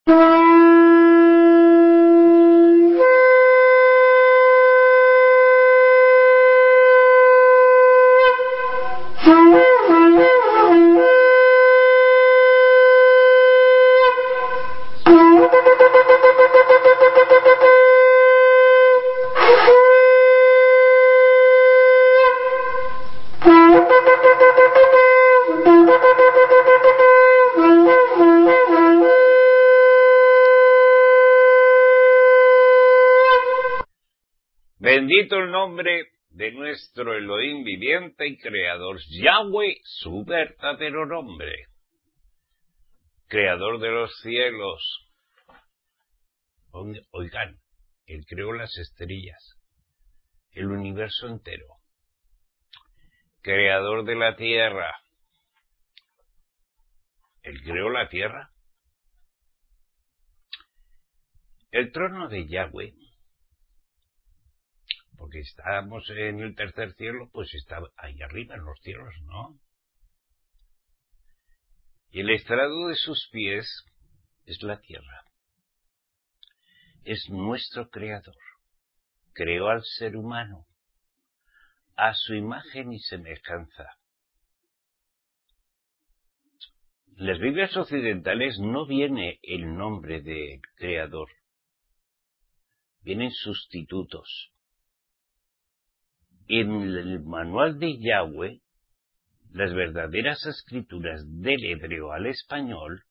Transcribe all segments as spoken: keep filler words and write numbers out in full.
Bendito el nombre de nuestro Elohim viviente y creador, Yahweh, su verdadero nombre, creador de los cielos. Oigan, Él creó las estrellas, el universo entero, creador de la tierra. Él creó la tierra. El trono de Yahweh, porque estábamos en el tercer cielo, pues está ahí arriba en los cielos, ¿no? Y el estrado de sus pies es la tierra. Es nuestro creador. Creó al ser humano a su imagen y semejanza. En las Biblias occidentales no viene el nombre de creador. Vienen sustitutos. En el manual de Yahweh, las verdaderas escrituras del hebreo al español,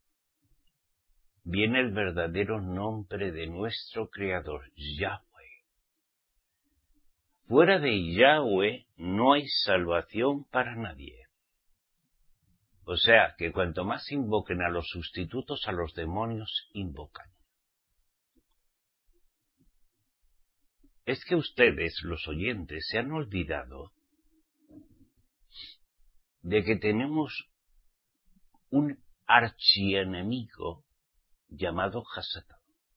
viene el verdadero nombre de nuestro creador, Yahweh. Fuera de Yahweh no hay salvación para nadie. O sea, que cuanto más invoquen a los sustitutos, a los demonios invocan. Es que ustedes, los oyentes, se han olvidado de que tenemos un archienemigo llamado Hasatán,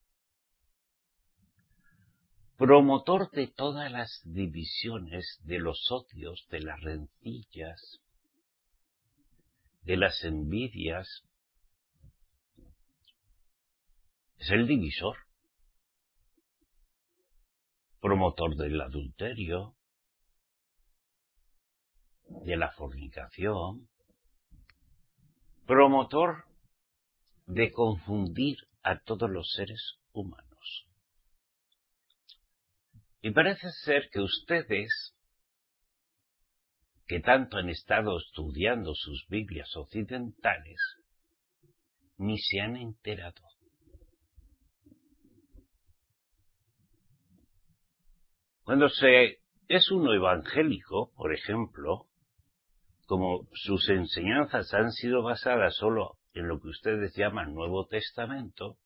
promotor de todas las divisiones, de los odios, de las rencillas, de las envidias. Es el divisor, promotor del adulterio, de la fornicación, promotor de confundir a todos los seres humanos. Y parece ser que ustedes, que tanto han estado estudiando sus Biblias occidentales, ni se han enterado. Cuando se es uno evangélico, por ejemplo, como sus enseñanzas han sido basadas solo en lo que ustedes llaman Nuevo Testamento,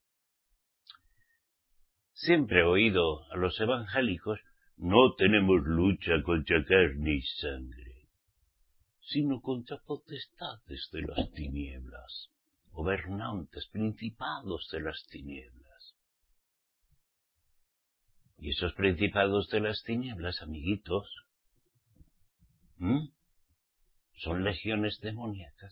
siempre he oído a los evangélicos: no tenemos lucha contra carne y sangre, sino contra potestades de las tinieblas, gobernantes, principados de las tinieblas. Y esos principados de las tinieblas, amiguitos, ¿m? son legiones demoníacas,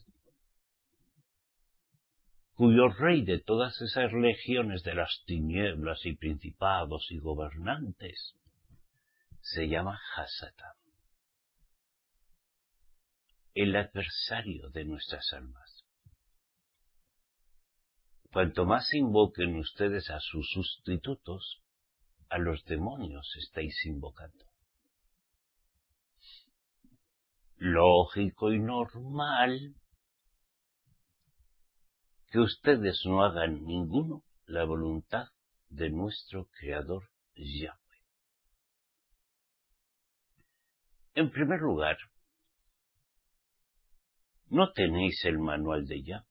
cuyo rey de todas esas legiones de las tinieblas y principados y gobernantes se llama Hasatán, el adversario de nuestras almas. Cuanto más invoquen ustedes a sus sustitutos, a los demonios estáis invocando. Lógico y normal que ustedes no hagan ninguno la voluntad de nuestro Creador Yahweh. En primer lugar, no tenéis el manual de Yahweh.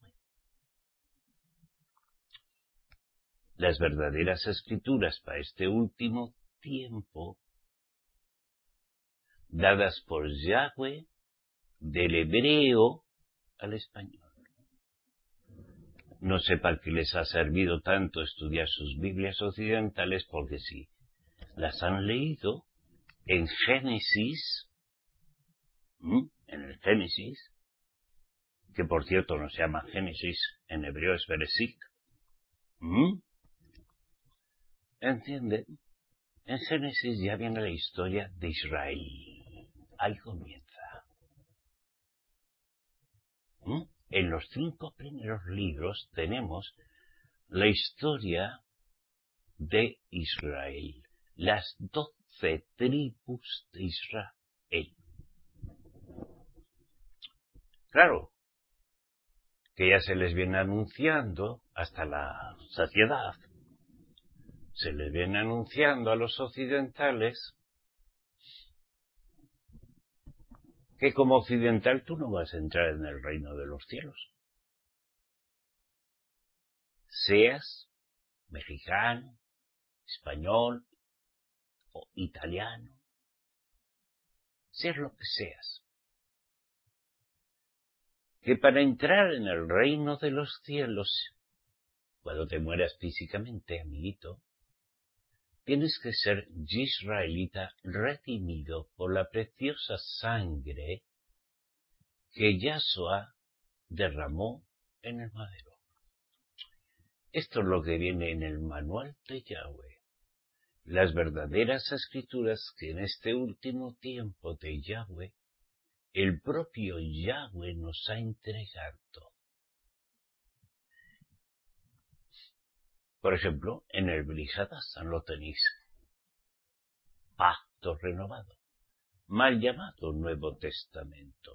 Las verdaderas escrituras para este último tiempo, dadas por Yahweh del hebreo al español. No sé para qué les ha servido tanto estudiar sus Biblias occidentales, porque sí, las han leído en Génesis, ¿m? en el Génesis, que por cierto no se llama Génesis, en hebreo es Bereshit, ¿Mm? ¿Entienden? En Génesis ya viene la historia de Israel. Ahí comienza. ¿Mm? En los cinco primeros libros tenemos la historia de Israel, las doce tribus de Israel. Claro, que ya se les viene anunciando hasta la saciedad, se les viene anunciando a los occidentales que como occidental tú no vas a entrar en el reino de los cielos. Seas mexicano, español o italiano, seas lo que seas. Que para entrar en el reino de los cielos, cuando te mueras físicamente, amiguito, tienes que ser israelita redimido por la preciosa sangre que Yahshua derramó en el madero. Esto es lo que viene en el manual de Yahweh. Las verdaderas escrituras que en este último tiempo de Yahweh, el propio Yahweh nos ha entregado. Por ejemplo, en el Brit Hadashah lo tenéis. Pacto renovado, mal llamado Nuevo Testamento.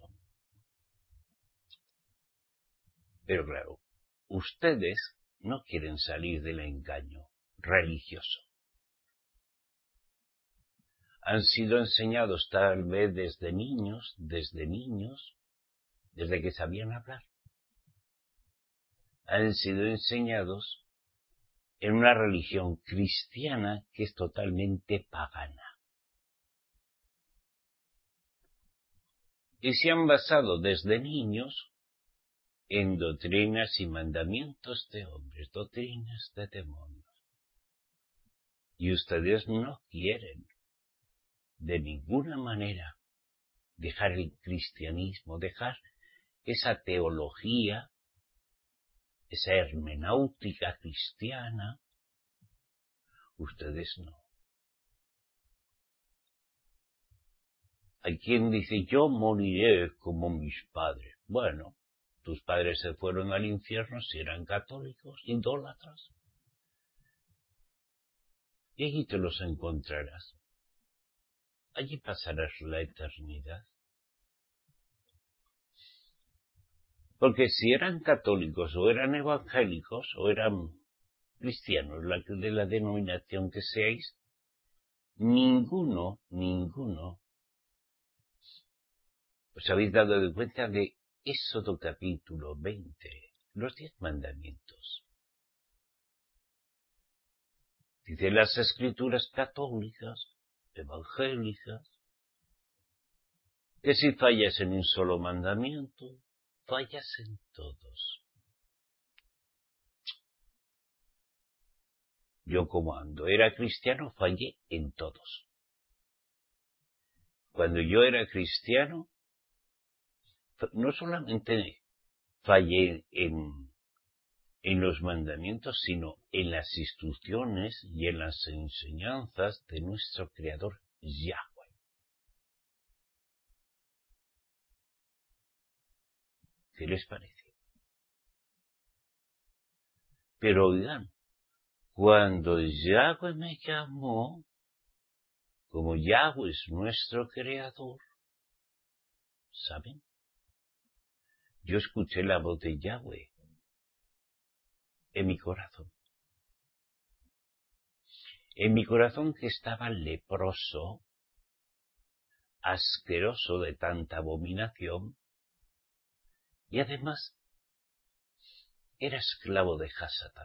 Pero claro, ustedes no quieren salir del engaño religioso. Han sido enseñados tal vez desde niños, desde niños, desde que sabían hablar. Han sido enseñados en una religión cristiana que es totalmente pagana. Y se han basado desde niños en doctrinas y mandamientos de hombres, doctrinas de demonios. Y ustedes no quieren de ninguna manera dejar el cristianismo, dejar esa teología, esa hermenéutica cristiana. Ustedes no. Hay quien dice, yo moriré como mis padres. Bueno, tus padres se fueron al infierno si eran católicos, idólatras. Y allí te los encontrarás. Allí pasarás la eternidad. Porque si eran católicos o eran evangélicos o eran cristianos, la, de la denominación que seáis, ninguno, ninguno os habéis dado de cuenta de Éxodo capítulo veinte, los diez mandamientos. Dice las escrituras católicas, evangélicas, que si fallas en un solo mandamiento, fallas en todos. Yo cuando era cristiano fallé en todos. Cuando yo era cristiano, no solamente fallé en, en los mandamientos, sino en las instrucciones y en las enseñanzas de nuestro Creador Yahweh. ¿Qué les parece? Pero oigan, cuando Yahweh me llamó, como Yahweh es nuestro Creador, ¿saben? Yo escuché la voz de Yahweh en mi corazón. En mi corazón que estaba leproso, asqueroso de tanta abominación, y además era esclavo de Hasatán.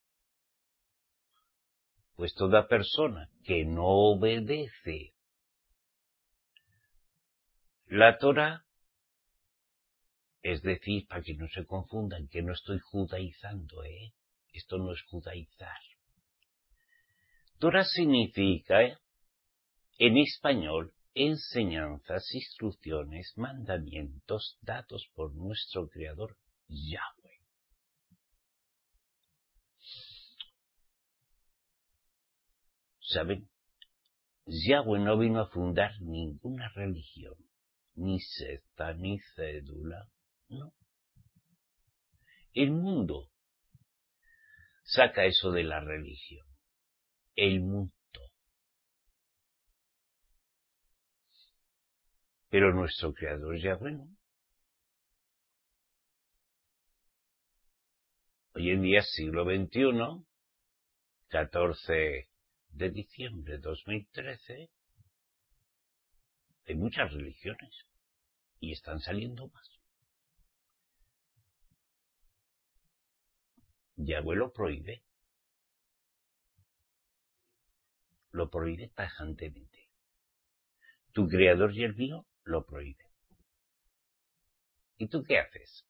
Pues toda persona que no obedece la Torá, es decir, para que no se confundan, que no estoy judaizando, ¿eh? Esto no es judaizar. Torá significa, ¿eh? en español, enseñanzas, instrucciones, mandamientos dados por nuestro Creador Yahweh. ¿Saben? Yahweh no vino a fundar ninguna religión, ni secta, ni cédula, no. El mundo saca eso de la religión, el mundo. Pero nuestro creador Yahweh no. Hoy en día, siglo veintiuno, catorce de diciembre de dos mil trece, hay muchas religiones y están saliendo más. Yahweh lo prohíbe. Lo prohíbe tajantemente. Tu creador y el mío lo prohíbe. ¿Y tú qué haces?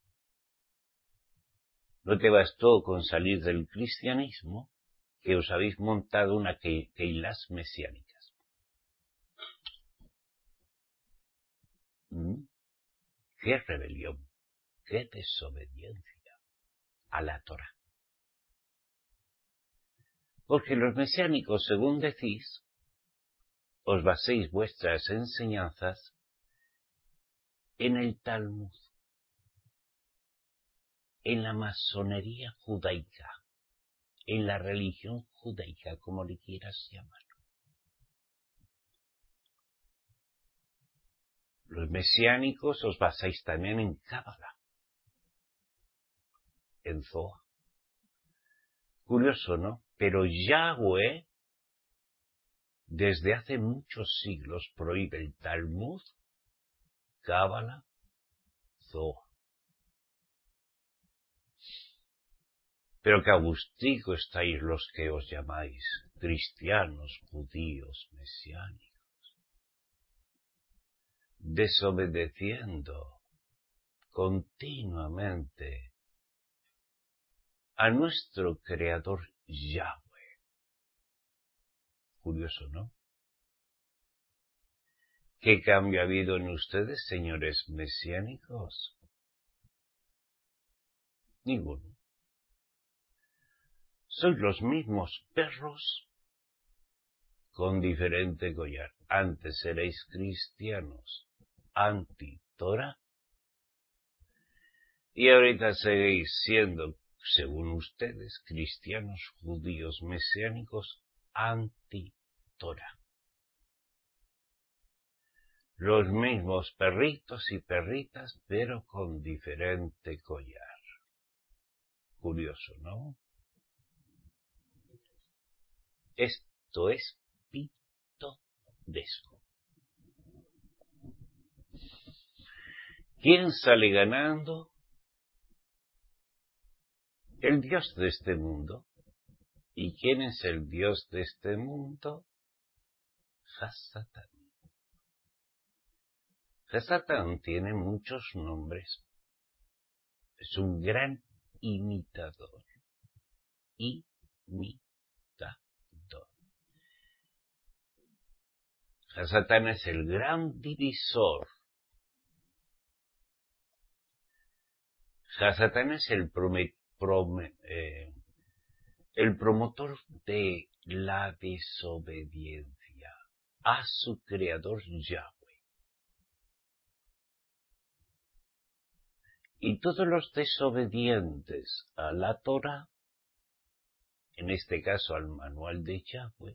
¿No te bastó con salir del cristianismo que os habéis montado una que, keilas mesiánicas? ¿Mm? ¡Qué rebelión! ¡Qué desobediencia a la Torá! Porque los mesiánicos, según decís, os baséis vuestras enseñanzas en el Talmud, en la masonería judaica, en la religión judaica, como le quieras llamar. Los mesiánicos os basáis también en Cábala, en Zohar. Curioso, ¿no? Pero Yahweh, desde hace muchos siglos, prohíbe el Talmud, Cábala, Zohar. Pero que agustico estáis los que os llamáis cristianos, judíos, mesiánicos, desobedeciendo continuamente a nuestro Creador Yahweh. Curioso, ¿no? ¿Qué cambio ha habido en ustedes, señores mesiánicos? Ninguno. Sois los mismos perros con diferente collar. Antes erais cristianos anti-Torah y ahorita seguís siendo, según ustedes, cristianos judíos mesiánicos anti-Torah. Los mismos perritos y perritas, pero con diferente collar. Curioso, ¿no? Esto es pintoresco. ¿Quién sale ganando? El Dios de este mundo. ¿Y quién es el Dios de este mundo? Hasatán. Hasatán tiene muchos nombres. Es un gran imitador. Imitador. Hasatán es el gran divisor. Hasatán es el, prome, prome, eh, el promotor de la desobediencia a su creador Yahweh. Y todos los desobedientes a la Torah, en este caso al manual de Yahweh,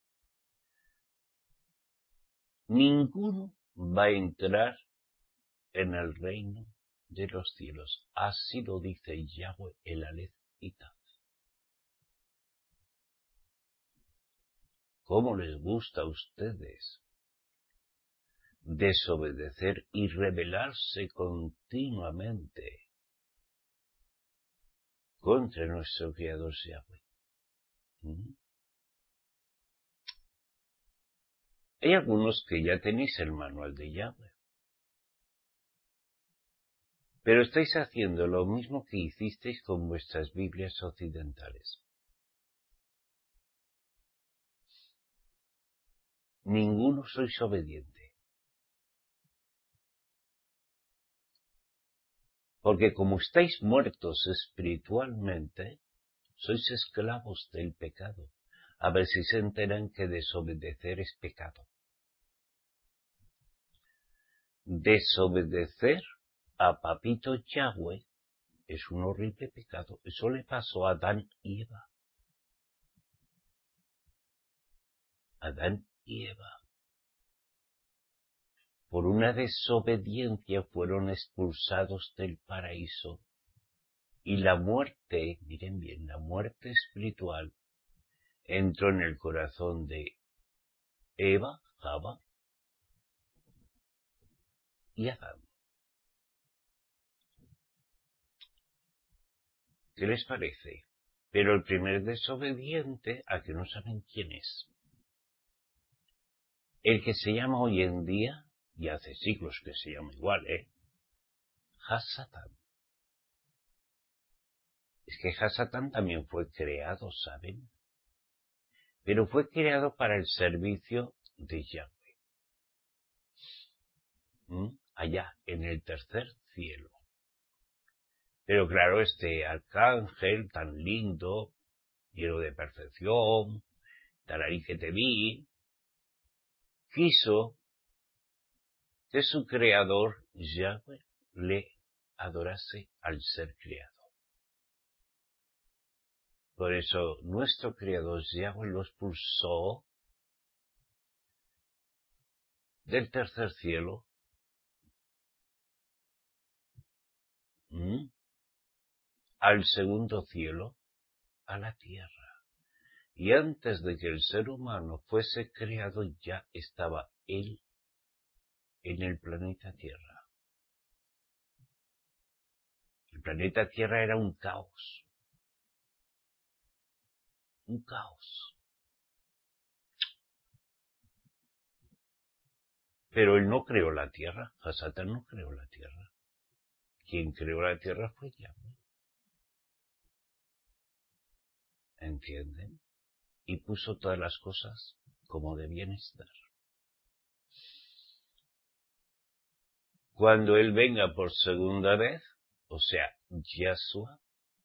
ninguno va a entrar en el reino de los cielos. Así lo dice Yahweh el Aleph y Tav. ¿Cómo les gusta a ustedes desobedecer y rebelarse continuamente contra nuestro Creador Yahweh? ¿Mm? Hay algunos que ya tenéis el manual de Yahweh, pero estáis haciendo lo mismo que hicisteis con vuestras Biblias occidentales. Ninguno sois obediente. Porque como estáis muertos espiritualmente, sois esclavos del pecado. A ver si se enteran que desobedecer es pecado. Desobedecer a Papito Yahweh es un horrible pecado. Eso le pasó a Adán y Eva. Adán y Eva. Por una desobediencia fueron expulsados del paraíso. Y la muerte, miren bien, la muerte espiritual entró en el corazón de Eva, Java y Adán. ¿Qué les parece? Pero el primer desobediente, a que no saben quién es. El que se llama hoy en día, y hace siglos que se llama igual, ¿eh? Hasatán. Es que Hasatán también fue creado, ¿saben? Pero fue creado para el servicio de Yahweh. ¿Mm? Allá, en el tercer cielo. Pero claro, este arcángel tan lindo, lleno de perfección, tararí que te vi, quiso que su creador, Yahweh, le adorase al ser creado. Por eso nuestro creador Yahweh lo expulsó del tercer cielo ¿Mm? al segundo cielo, a la tierra. Y antes de que el ser humano fuese creado, ya estaba él en el planeta Tierra. El planeta Tierra era un caos. Un caos. Pero él no creó la Tierra. Hasatán no creó la Tierra. Quien creó la Tierra fue Yahweh. ¿Entienden? Y puso todas las cosas como debían estar. Cuando él venga por segunda vez, o sea, Yahshua,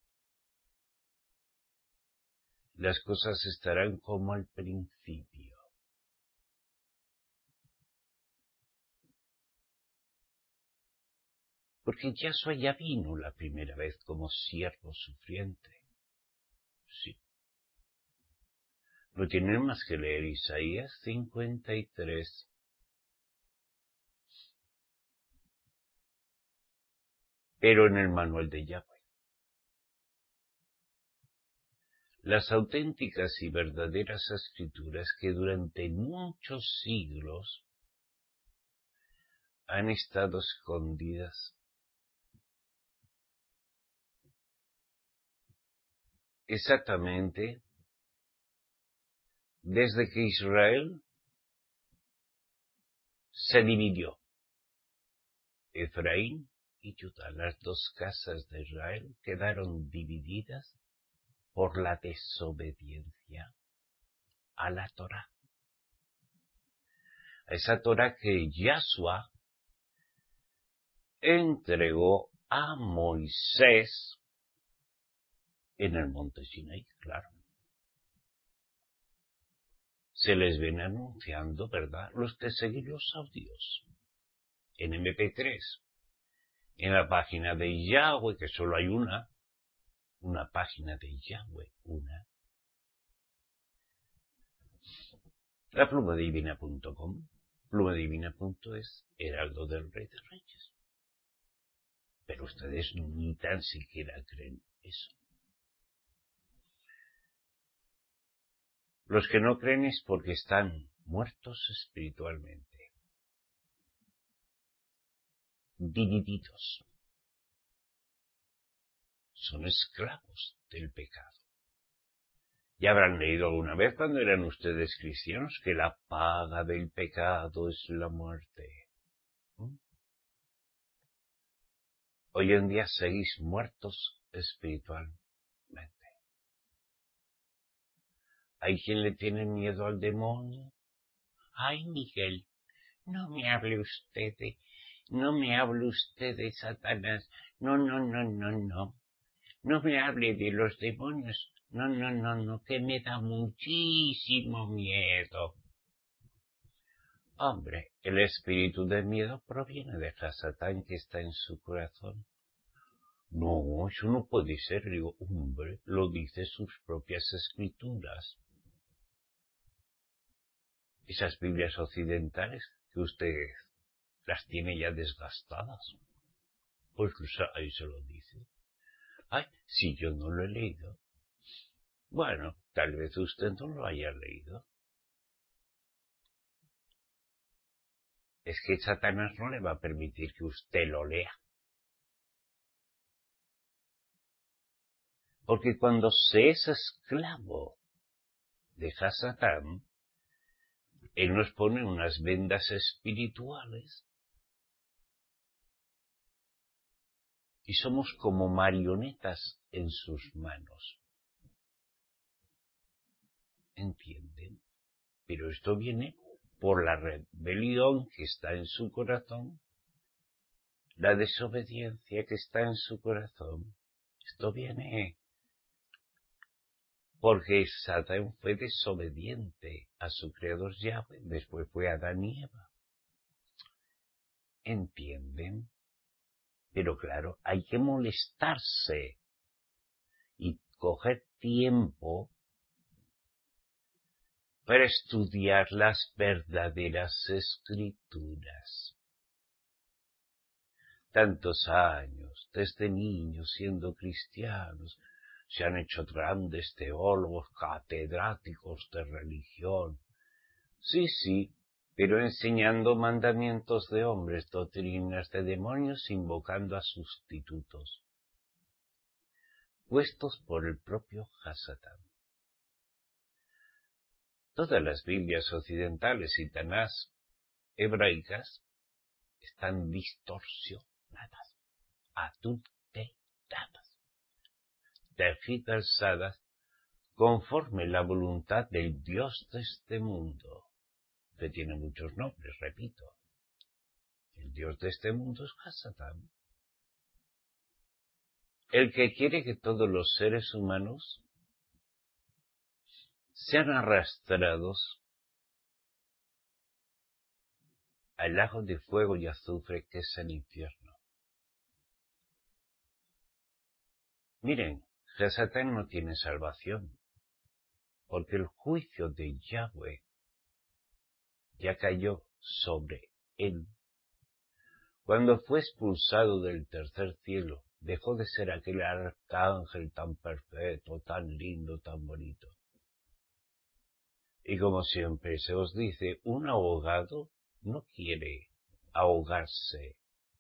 las cosas estarán como al principio. Porque Yahshua ya vino la primera vez como siervo sufriente. Sí. No tienen más que leer Isaías cincuenta y tres. Pero en el manual de Yahweh. Las auténticas y verdaderas escrituras que durante muchos siglos han estado escondidas exactamente desde que Israel se dividió. Efraín y Judá, las dos casas de Israel, quedaron divididas por la desobediencia a la Torá. A esa Torá que Yahshua entregó a Moisés en el monte Sinaí, claro. Se les viene anunciando, ¿verdad?, los de seguir los audios en eme pe tres, en la página de Yahweh, que solo hay una, una página de Yahweh, una, la pluma divina punto com, pluma divina punto es, heraldo del Rey de Reyes. Pero ustedes ni tan siquiera creen eso. Los que no creen es porque están muertos espiritualmente, divididos. Son esclavos del pecado. Ya habrán leído alguna vez cuando eran ustedes cristianos que la paga del pecado es la muerte. ¿Mm? Hoy en día seguís muertos espiritualmente. Hay quien le tiene miedo al demonio. Ay, Miguel, no me hable usted de, no me hable usted de Satanás. No, no, no, no, no. No me hable de los demonios. No, no, no, no, que me da muchísimo miedo. Hombre, el espíritu de miedo proviene de Hasatán que está en su corazón. No, eso no puede ser, digo, hombre, lo dice sus propias escrituras. Esas Biblias occidentales que usted las tiene ya desgastadas. Pues ahí se lo dice. Ay, si yo no lo he leído. Bueno, tal vez usted no lo haya leído. Es que Satanás no le va a permitir que usted lo lea. Porque cuando se es esclavo de Satán, él nos pone unas vendas espirituales y somos como marionetas en sus manos. ¿Entienden? Pero esto viene por la rebelión que está en su corazón, la desobediencia que está en su corazón. Esto viene porque Satán fue desobediente a su creador Yahweh, después fue Adán y Eva. ¿Entienden? Pero claro, hay que molestarse y coger tiempo para estudiar las verdaderas escrituras. Tantos años, desde niños siendo cristianos, se han hecho grandes teólogos, catedráticos de religión. Sí, sí, pero enseñando mandamientos de hombres, doctrinas de demonios, invocando a sustitutos, puestos por el propio Hasatán. Todas las Biblias occidentales y Tanás hebraicas están distorsionadas, adulteradas, tergiversadas conforme la voluntad del Dios de este mundo, que tiene muchos nombres, repito. El Dios de este mundo es Hasatán, el que quiere que todos los seres humanos sean arrastrados al lago de fuego y azufre que es el infierno. Miren, Hasatán no tiene salvación, porque el juicio de Yahweh ya cayó sobre él. Cuando fue expulsado del tercer cielo, dejó de ser aquel arcángel tan perfecto, tan lindo, tan bonito. Y como siempre se os dice, un ahogado no quiere ahogarse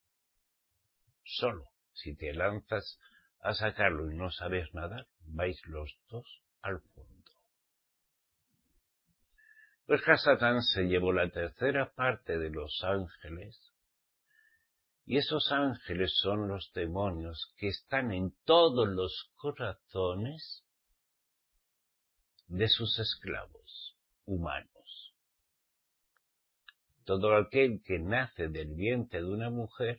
solo. Si te lanzas a sacarlo y no sabes nadar, vais los dos al fondo. Pues Hasatán se llevó la tercera parte de los ángeles, y esos ángeles son los demonios que están en todos los corazones de sus esclavos humanos. Todo aquel que nace del vientre de una mujer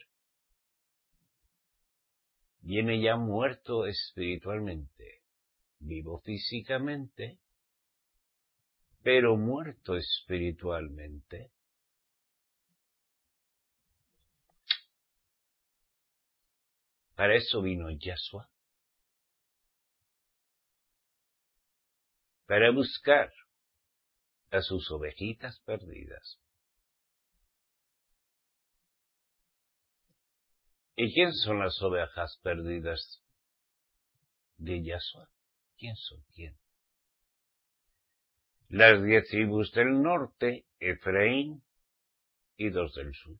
viene ya muerto espiritualmente, vivo físicamente, pero muerto espiritualmente. Para eso vino Yahshua, para buscar a sus ovejitas perdidas. ¿Y quién son las ovejas perdidas de Yahshua? ¿Quién son? ¿Quién? Las diez tribus del norte, Efraín, y dos del sur.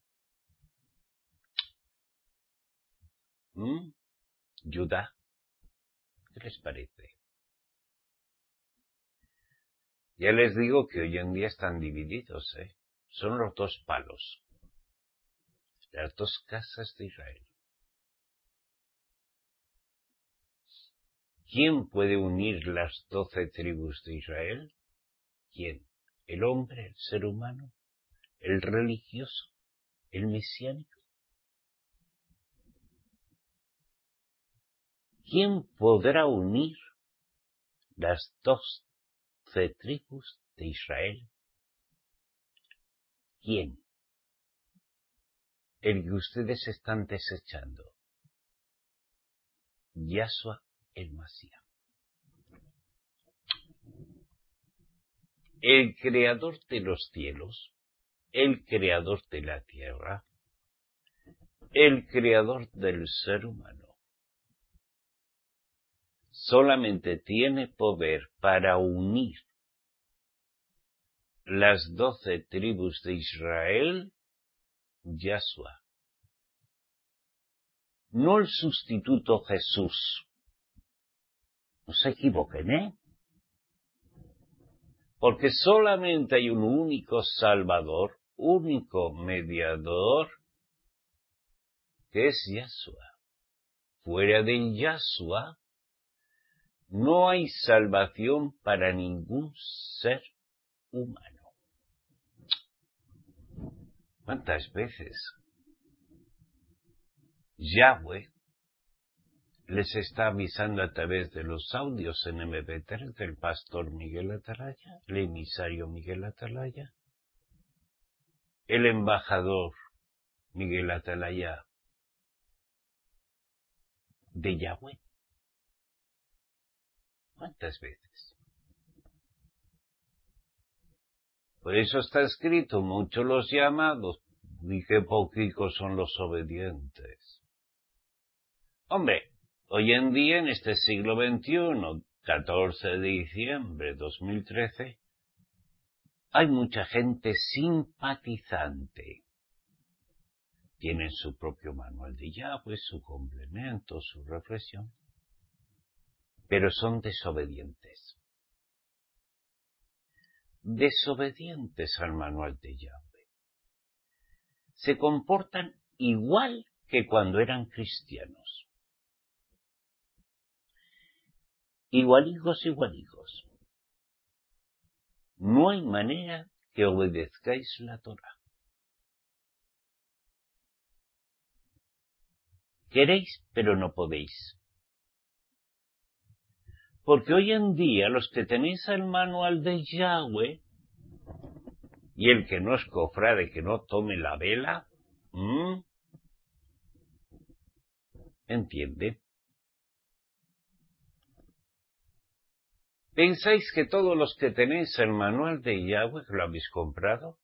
¿Mm? Judá. ¿Qué les parece? Ya les digo que hoy en día están divididos, ¿eh? Son los dos palos, las dos casas de Israel. ¿Quién puede unir las doce tribus de Israel? ¿Quién? ¿El hombre, el ser humano? ¿El religioso? ¿El mesiánico? ¿Quién podrá unir las doce tribus de Israel. ¿Quién? El que ustedes están desechando. Yahshua el Mashiach. El creador de los cielos, el creador de la tierra, el creador del ser humano. Solamente tiene poder para unir las doce tribus de Israel, Yahshua. No el sustituto Jesús. No se equivoquen, ¿eh? Porque solamente hay un único Salvador, único mediador, que es Yahshua. Fuera de Yahshua no hay salvación para ningún ser humano. ¿Cuántas veces Yahweh les está avisando a través de los audios en eme pe tres del pastor Miguel Atalaya, el emisario Miguel Atalaya, el embajador Miguel Atalaya de Yahweh? ¿Cuántas veces? Por eso está escrito, muchos los llamados, y qué poquitos son los obedientes. Hombre, hoy en día, en este siglo veintiuno, catorce de diciembre de dos mil trece, hay mucha gente simpatizante. Tienen su propio manual de Yahweh, su complemento, su reflexión, pero son desobedientes. Desobedientes al manual de Yahweh. Se comportan igual que cuando eran cristianos. Igualigos, igualigos. No hay manera que obedezcáis la Torá. Queréis, pero no podéis. Porque hoy en día los que tenéis el manual de Yahweh, y el que no es cofrade, que no tome la vela, ¿m? ¿Entiende? ¿Pensáis que todos los que tenéis el manual de Yahweh lo habéis comprado?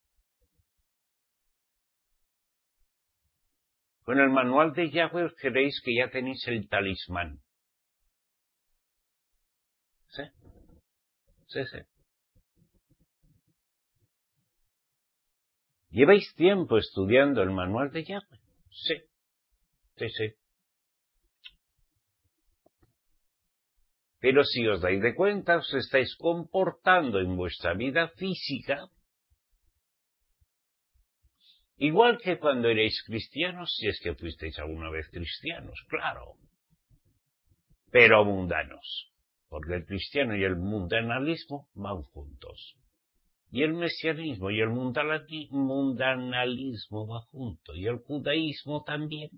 Con el manual de Yahweh os creéis que ya tenéis el talismán. ¿Sí? Sí, sí. ¿Lleváis tiempo estudiando el manual de Yahweh? Sí. Sí, sí. Pero si os dais de cuenta, os estáis comportando en vuestra vida física igual que cuando erais cristianos, si es que fuisteis alguna vez cristianos, claro. Pero mundanos. Porque el cristiano y el mundanalismo van juntos. Y el mesianismo y el mundanalismo van juntos. Y el judaísmo también.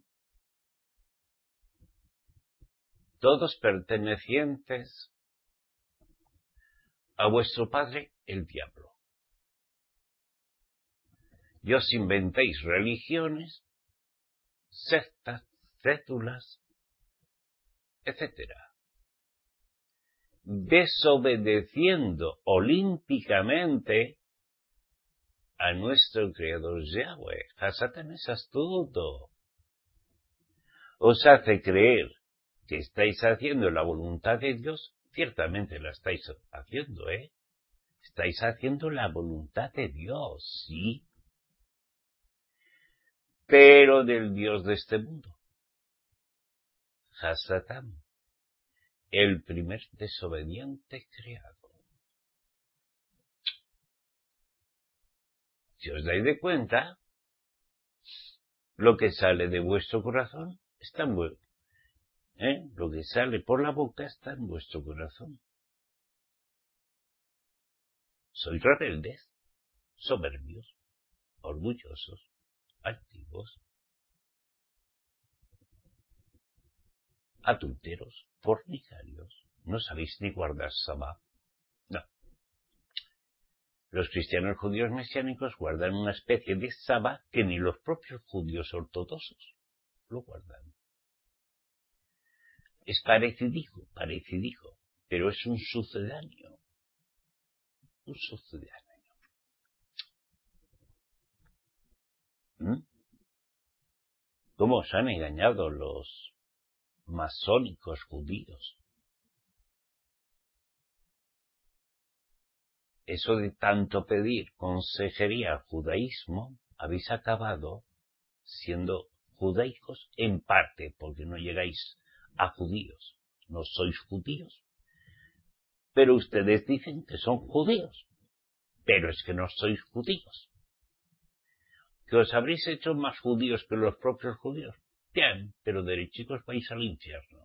Todos pertenecientes a vuestro padre, el diablo. Y os inventéis religiones, sectas, cédulas, etcétera, desobedeciendo olímpicamente a nuestro Creador Yahweh. Hasatán es astuto. Os hace creer que estáis haciendo la voluntad de Dios. Ciertamente la estáis haciendo, ¿eh? Estáis haciendo la voluntad de Dios, sí. Pero del Dios de este mundo. Hasatán, el primer desobediente creado. Si os dais de cuenta, lo que sale de vuestro corazón está en vuestro. ¿Eh? Lo que sale por la boca está en vuestro corazón. Sois rebeldes, soberbios, orgullosos, altivos, adúlteros, fornicarios, No sabéis ni guardar Sabá. No. Los cristianos judíos mesiánicos guardan una especie de Sabá que ni los propios judíos ortodoxos lo guardan. Es parecidico, parecidico, pero es un sucedáneo. Un sucedáneo. ¿Mm? ¿Cómo os han engañado los masónicos judíos? Eso de tanto pedir consejería al judaísmo, habéis acabado siendo judaicos en parte, porque no llegáis a judíos. No sois judíos. Pero ustedes dicen que son judíos. Pero es que no sois judíos. ¿Que os habréis hecho más judíos que los propios judíos? Bien, pero derechitos vais al infierno.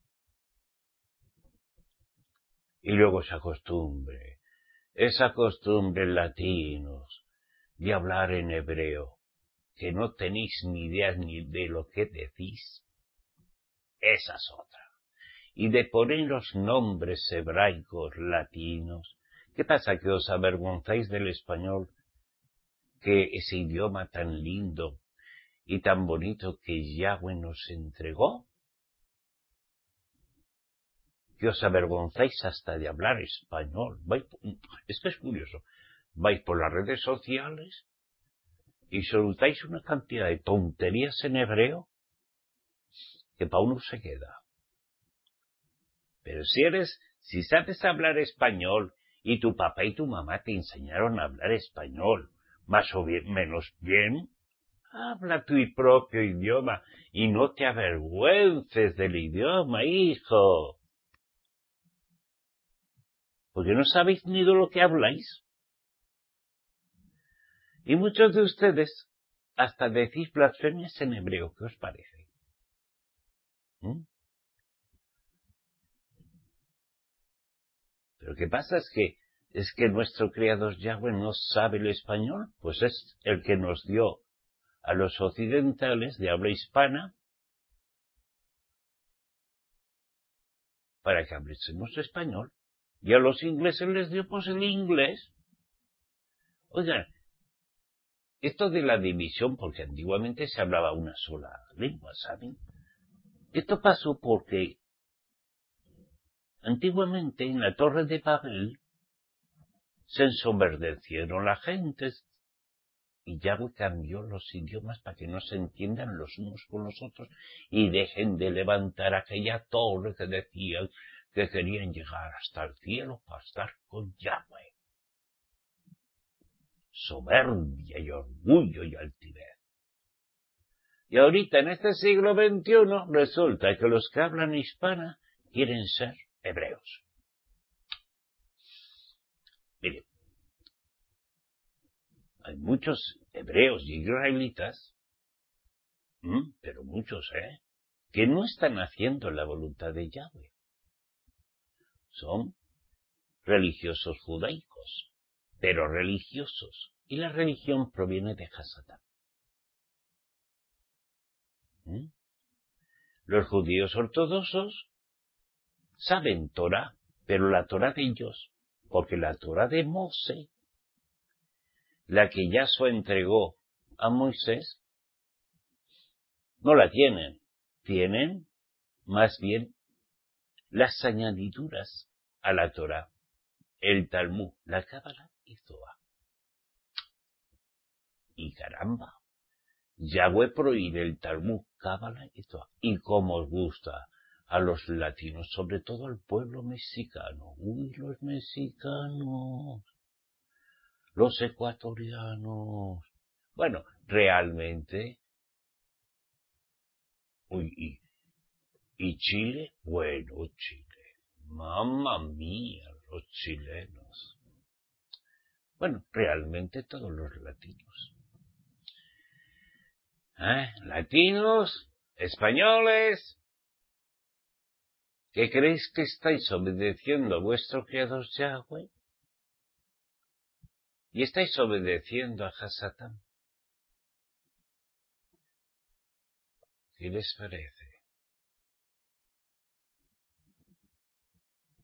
Y luego esa costumbre, esa costumbre latinos de hablar en hebreo, que no tenéis ni idea ni de lo que decís, esa es otra. Y de poneros nombres hebraicos latinos, ¿qué pasa? ¿Que os avergonzáis del español? Que ese idioma tan lindo y tan bonito que Yahweh nos entregó, que os avergonzáis hasta de hablar español. Vais, es que es curioso, vais por las redes sociales y soltáis una cantidad de tonterías en hebreo que para uno se queda. Pero si eres, si sabes hablar español y tu papá y tu mamá te enseñaron a hablar español, más o bien, menos bien, habla tu propio idioma y no te avergüences del idioma, hijo. Porque no sabéis ni de lo que habláis. Y muchos de ustedes hasta decís blasfemias en hebreo. ¿Qué os parece? ¿Mm? Pero ¿qué pasa? Es que, es que nuestro Creador Yahweh no sabe el español. Pues es el que nos dio a los occidentales de habla hispana para que hablásemos español. Y a los ingleses les dio pues el inglés. Oigan, esto de la división, porque antiguamente se hablaba una sola lengua, ¿saben? Esto pasó porque antiguamente en la Torre de Babel se ensomerdecieron las gentes y Yahweh cambió los idiomas para que no se entiendan los unos con los otros y dejen de levantar aquella torre que decían que querían llegar hasta el cielo para estar con Yahweh. Soberbia y orgullo y altivez. Y ahorita en este siglo veintiuno resulta que los que hablan hispana quieren ser hebreos. Miren, hay muchos hebreos y israelitas, ¿m? pero muchos, ¿eh?, que no están haciendo la voluntad de Yahweh. Son religiosos judaicos, pero religiosos. Y la religión proviene de Hasatán. ¿Mm? Los judíos ortodoxos saben Torah, pero la Torah de ellos, porque la Torah de Moshe, la que Yahshua entregó a Moisés, no la tienen. Tienen más bien las añadiduras a la Torah, el Talmud, la Cábala y Zohar. Y caramba, Yahweh prohíbe el Talmud, Cábala y Zohar. Y como os gusta a los latinos, sobre todo al pueblo mexicano. Uy, los mexicanos, los ecuatorianos. Bueno, realmente, uy, y, y Chile, bueno, Chile. Mamma mía, los chilenos. Bueno, realmente todos los latinos. ¿Eh? Latinos, españoles, ¿qué creéis que estáis obedeciendo a vuestro Creador Yahweh? Y estáis obedeciendo a Hasatán. ¿Qué les parece?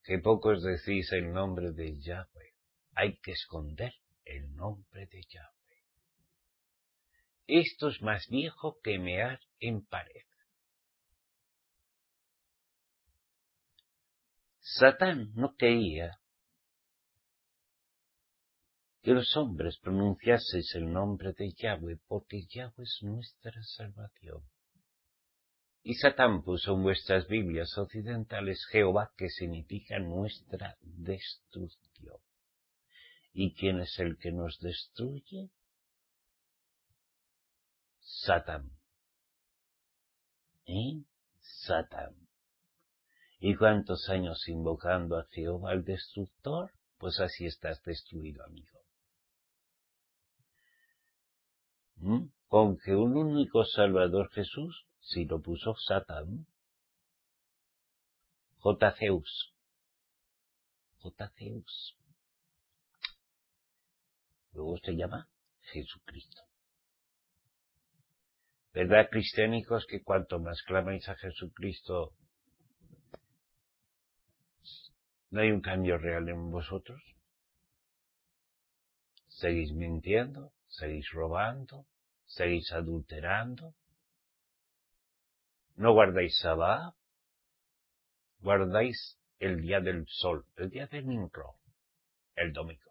que pocos decís el nombre de Yahweh. Hay que esconder el nombre de Yahweh. Esto es más viejo que mear en pared. Satán no quería que los hombres pronunciaseis el nombre de Yahweh, porque Yahweh es nuestra salvación. Y Satán puso en vuestras Biblias occidentales Jehová, que significa nuestra destrucción. ¿Y quién es el que nos destruye? Satán. ¿Eh? Satán. ¿Y cuántos años invocando a Jehová el destructor? Pues así estás destruido, amigo. ¿Mm? Con que un único Salvador Jesús, si lo puso Satán, J-Zeus, J-Zeus, luego se llama Jesucristo. ¿Verdad, cristianicos, que cuanto más clamáis a Jesucristo, no hay un cambio real en vosotros? ¿Seguís mintiendo? ¿Seguís robando? ¿Seguís adulterando? ¿No guardáis Sabbat? ¿Guardáis el día del sol, el día de Nimrod, el domingo?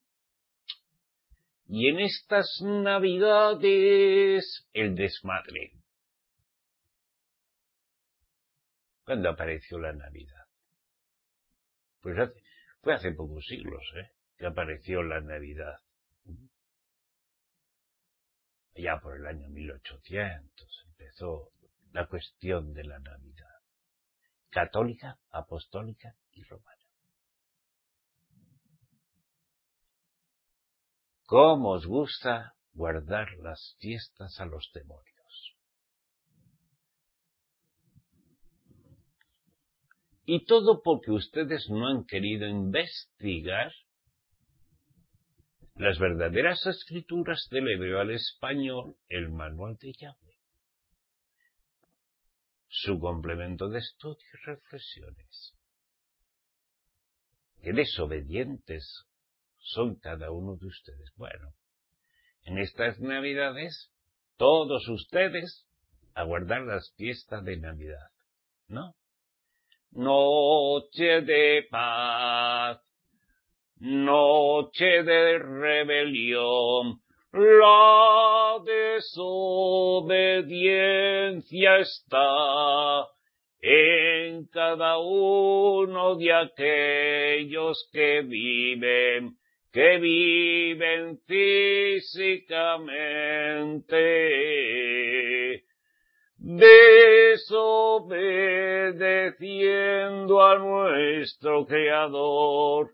Y en estas Navidades, el desmadre. ¿Cuándo apareció la Navidad? Pues hace, fue hace pocos siglos, ¿eh? Que apareció la Navidad. Ya por el año mil ochocientos empezó la cuestión de la Navidad. Católica, apostólica y romana. ¿Cómo os gusta guardar las fiestas a los demonios? Y todo porque ustedes no han querido investigar las verdaderas escrituras del hebreo al español, el manual de Yahweh, su complemento de estudio y reflexiones. Qué desobedientes son cada uno de ustedes. Bueno, en estas Navidades, todos ustedes a guardar las fiestas de Navidad, ¿no? Noche de paz, noche de rebelión, la desobediencia está en cada uno de aquellos que viven, que viven físicamente, desobedeciendo a nuestro Creador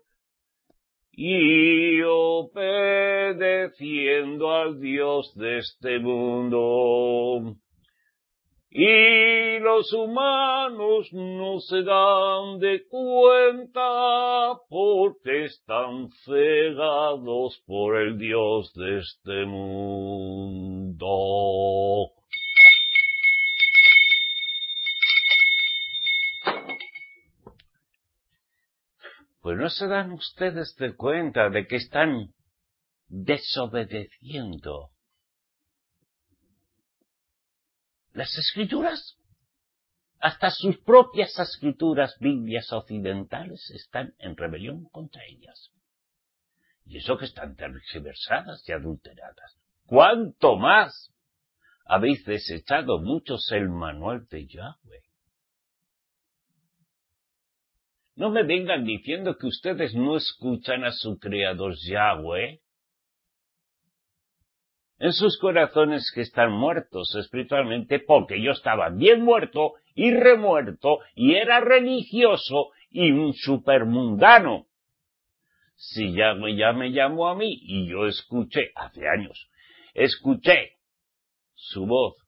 y obedeciendo al Dios de este mundo. Y los humanos no se dan de cuenta porque están cegados por el Dios de este mundo. Pues no se dan ustedes de cuenta de que están desobedeciendo las escrituras. Hasta sus propias escrituras, Biblias occidentales, están en rebelión contra ellas. Y eso que están tergiversadas y adulteradas. ¿Cuánto más habéis desechado muchos el manual de Yahweh? No me vengan diciendo que ustedes no escuchan a su Creador Yahweh. En sus corazones que están muertos espiritualmente, porque yo estaba bien muerto y remuerto y era religioso y un supermundano. Si Yahweh ya me llamó a mí y yo escuché, hace años, escuché su voz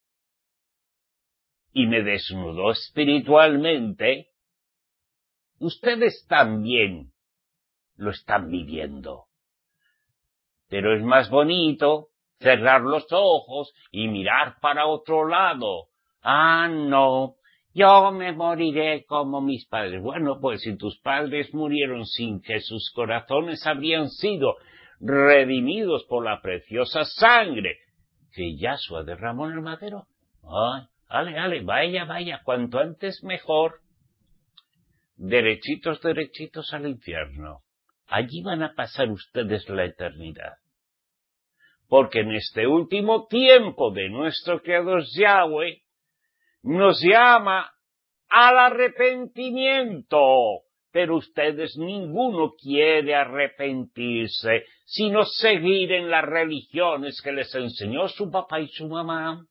y me desnudó espiritualmente, ustedes también lo están viviendo. Pero es más bonito cerrar los ojos y mirar para otro lado. Ah, no, yo me moriré como mis padres. Bueno, pues si tus padres murieron sin que sus corazones habrían sido redimidos por la preciosa sangre que Yahshua derramó en el madero, ay, ale, ale, vaya, vaya, cuanto antes mejor. Derechitos, derechitos al infierno. Allí van a pasar ustedes la eternidad. Porque en este último tiempo de nuestro Creador Yahweh nos llama al arrepentimiento. Pero ustedes ninguno quiere arrepentirse, sino seguir en las religiones que les enseñó su papá y su mamá,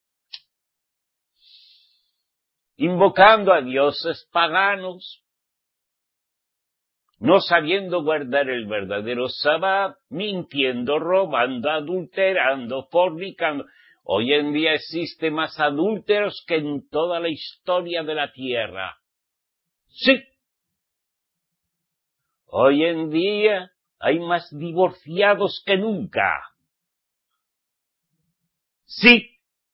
invocando a dioses paganos, no sabiendo guardar el verdadero Sabbat, mintiendo, robando, adulterando, fornicando. Hoy en día existe más adúlteros que en toda la historia de la tierra. Sí. Hoy en día hay más divorciados que nunca. Sí.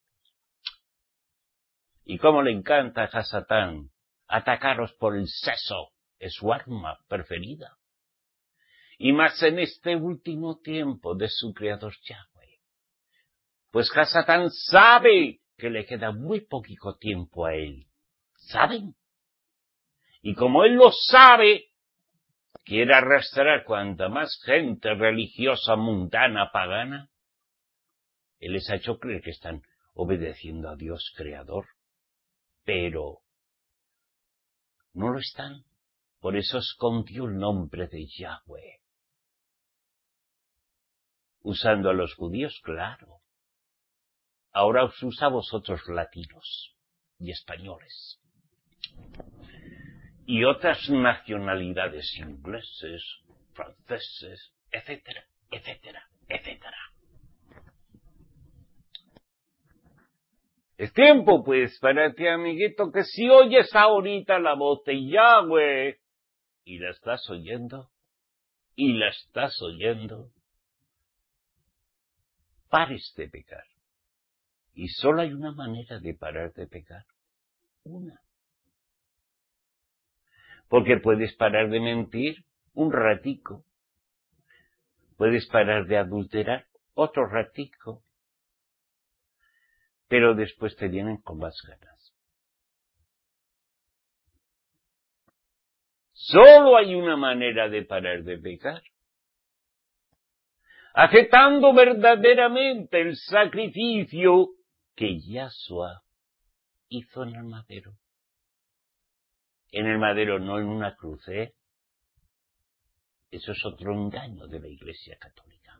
Y cómo le encanta a Satán atacaros por el sexo, es su arma preferida. Y más en este último tiempo de su Creador Yahweh. Pues Satán sabe que le queda muy poquito tiempo a él. ¿Saben? Y como él lo sabe, quiere arrastrar cuanta más gente religiosa, mundana, pagana. Él les ha hecho creer que están obedeciendo a Dios Creador. Pero no lo están. Por eso escondió el nombre de Yahweh. Usando a los judíos, claro. Ahora os usa a vosotros latinos y españoles. Y otras nacionalidades, ingleses, franceses, etcétera, etcétera, etcétera. Es tiempo, pues, para ti, amiguito, que si oyes ahorita la voz de Yahweh, y la estás oyendo, y la estás oyendo, pares de pecar. Y solo hay una manera de parar de pecar. Una. Porque puedes parar de mentir un ratico. Puedes parar de adulterar otro ratico. Pero después te vienen con más ganas. Solo hay una manera de parar de pecar. Aceptando verdaderamente el sacrificio que Yahshua hizo en el madero. En el madero, no en una cruz, ¿eh? Eso es otro engaño de la Iglesia Católica.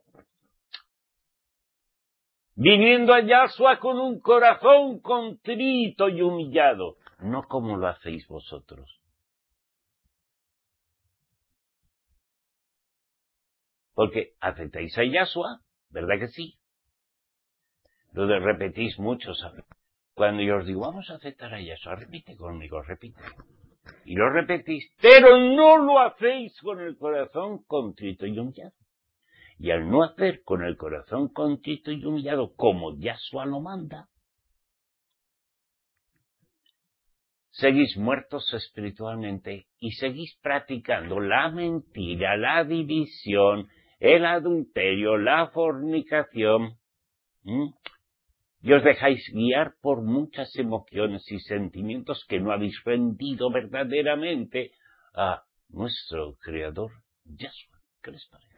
Viniendo a Yahshua con un corazón contrito y humillado, no como lo hacéis vosotros. Porque aceptáis a Yahshua, ¿verdad que sí? Lo de repetís mucho, ¿sabes? Cuando yo os digo, vamos a aceptar a Yahshua, repite conmigo, repite. Y lo repetís, pero no lo hacéis con el corazón contrito y humillado. Y al no hacer con el corazón contrito y humillado como Yahshua lo manda, seguís muertos espiritualmente y seguís practicando la mentira, la división, el adulterio, la fornicación. ¿Mm? Y os dejáis guiar por muchas emociones y sentimientos que no habéis rendido verdaderamente a nuestro Creador Yahshua. ¿Qué les parece?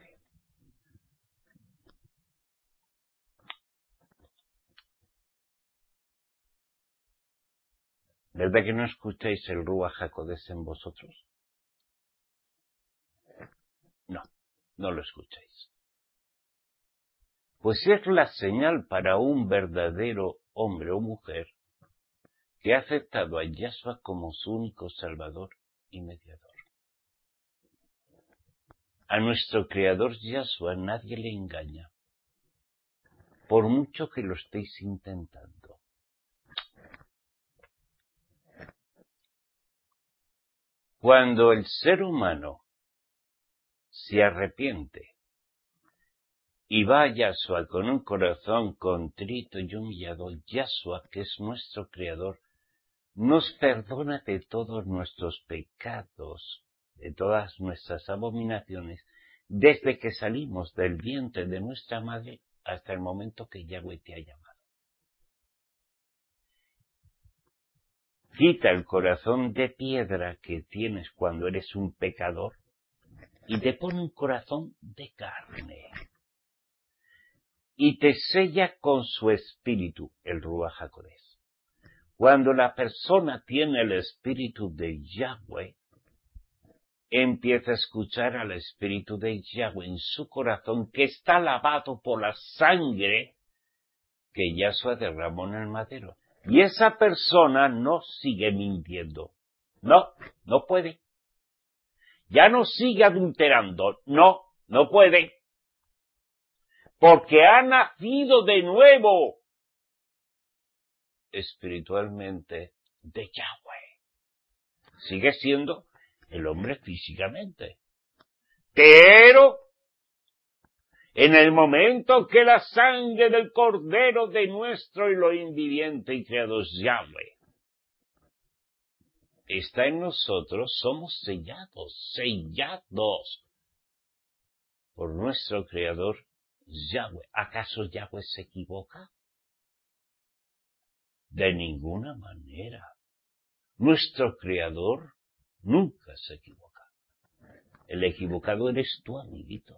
¿Verdad que no escucháis el Ruach HaKodesh en vosotros? No, no lo escucháis. Pues es la señal para un verdadero hombre o mujer que ha aceptado a Yahshua como su único Salvador y mediador. A nuestro Creador Yahshua nadie le engaña, por mucho que lo estéis intentando. Cuando el ser humano se arrepiente y va a Yahshua con un corazón contrito y humillado, Yahshua, que es nuestro Creador, nos perdona de todos nuestros pecados, de todas nuestras abominaciones, desde que salimos del vientre de nuestra madre hasta el momento que Yahweh te ha llamado. Quita el corazón de piedra que tienes cuando eres un pecador y te pone un corazón de carne. Y te sella con su espíritu, el Ruach HaKodesh. Cuando la persona tiene el espíritu de Yahweh, empieza a escuchar al espíritu de Yahweh en su corazón, que está lavado por la sangre que Yahshua derramó en el madero. Y esa persona no sigue mintiendo. No, no puede. Ya no sigue adulterando. No, no puede. Porque ha nacido de nuevo espiritualmente de Yahweh. Sigue siendo el hombre físicamente. Pero en el momento que la sangre del Cordero de nuestro Elohim viviente y creador Yahweh está en nosotros, somos sellados, sellados por nuestro Creador Yahweh. ¿Acaso Yahweh se equivoca? De ninguna manera. Nuestro Creador nunca se equivoca. El equivocado eres tú, amiguito.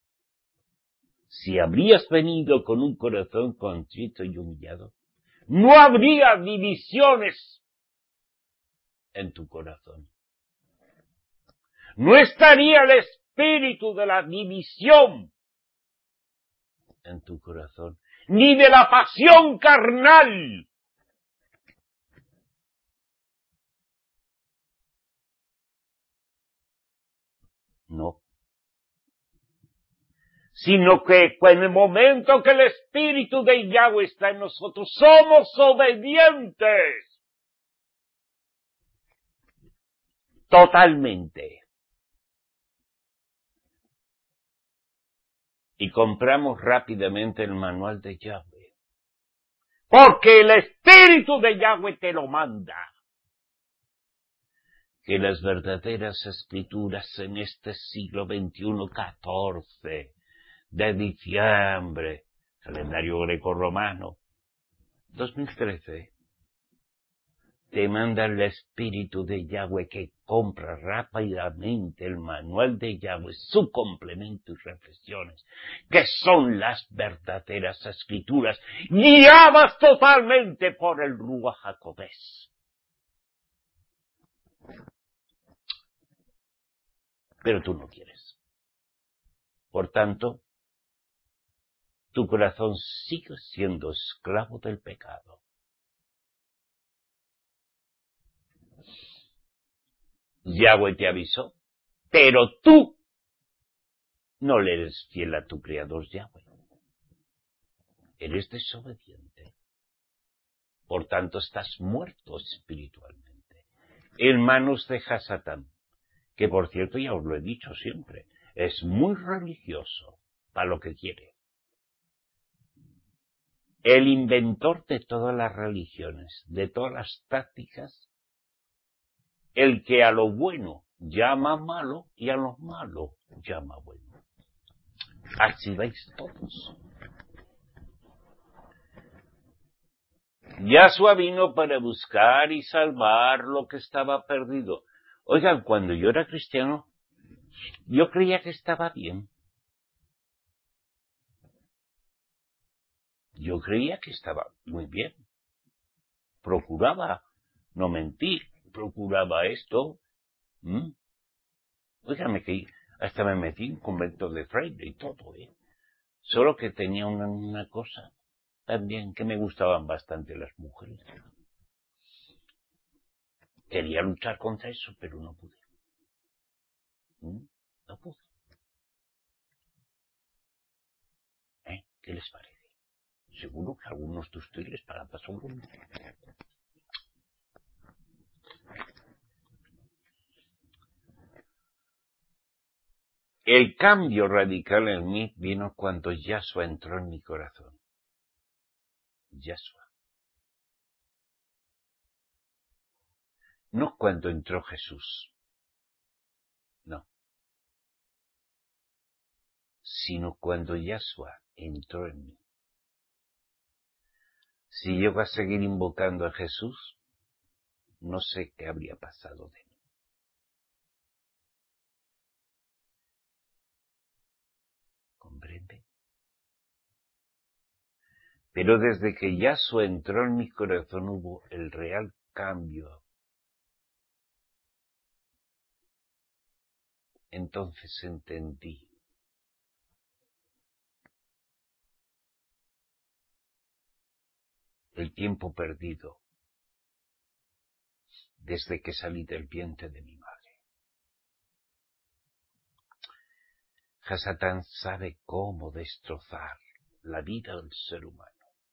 Si habrías venido con un corazón contrito y humillado, no habría divisiones en tu corazón. No estaría el espíritu de la división en tu corazón, ni de la pasión carnal. No. Sino que en el momento que el espíritu de Yahweh está en nosotros, somos obedientes. Totalmente. Y compramos rápidamente el manual de Yahweh. Porque el espíritu de Yahweh te lo manda. Que las verdaderas escrituras en este siglo veintiuno, catorce de diciembre, calendario grecorromano, dos mil trece, te manda el espíritu de Yahweh, que compra rápidamente el manual de Yahweh, su complemento y reflexiones, que son las verdaderas escrituras, guiadas totalmente por el Ruach HaKodesh. Pero tú no quieres. Por tanto, tu corazón sigue siendo esclavo del pecado. Yahweh te avisó, pero tú no le eres fiel a tu Creador Yahweh. Eres desobediente. Por tanto, estás muerto espiritualmente. En manos de Hasatán, que por cierto ya os lo he dicho siempre, es muy religioso para lo que quiere. El inventor de todas las religiones, de todas las tácticas, el que a lo bueno llama malo y a lo malo llama bueno. Así vais todos. Yahshua vino para buscar y salvar lo que estaba perdido. Oigan, cuando yo era cristiano, yo creía que estaba bien. Yo creía que estaba muy bien. Procuraba no mentir, procuraba esto. ¿Mm? Óigame que hasta me metí en un convento de fraile y todo, ¿eh? Solo que tenía una, una cosa también, que me gustaban bastante las mujeres. Quería luchar contra eso, pero no pude. ¿Mm? No pude. ¿Eh? ¿Qué les parece? Seguro que a algunos de ustedes les para pasar un... El cambio radical en mí vino cuando Yahshua entró en mi corazón. Yahshua. no cuando entró Jesús, no, sino cuando Yahshua entró en mí. Si llego a seguir invocando a Jesús, no sé qué habría pasado de mí. ¿Comprende? Pero desde que Yahshua entró en mi corazón hubo el real cambio. Entonces entendí el tiempo perdido desde que salí del vientre de mi madre. Hasatán sabe cómo destrozar la vida del ser humano.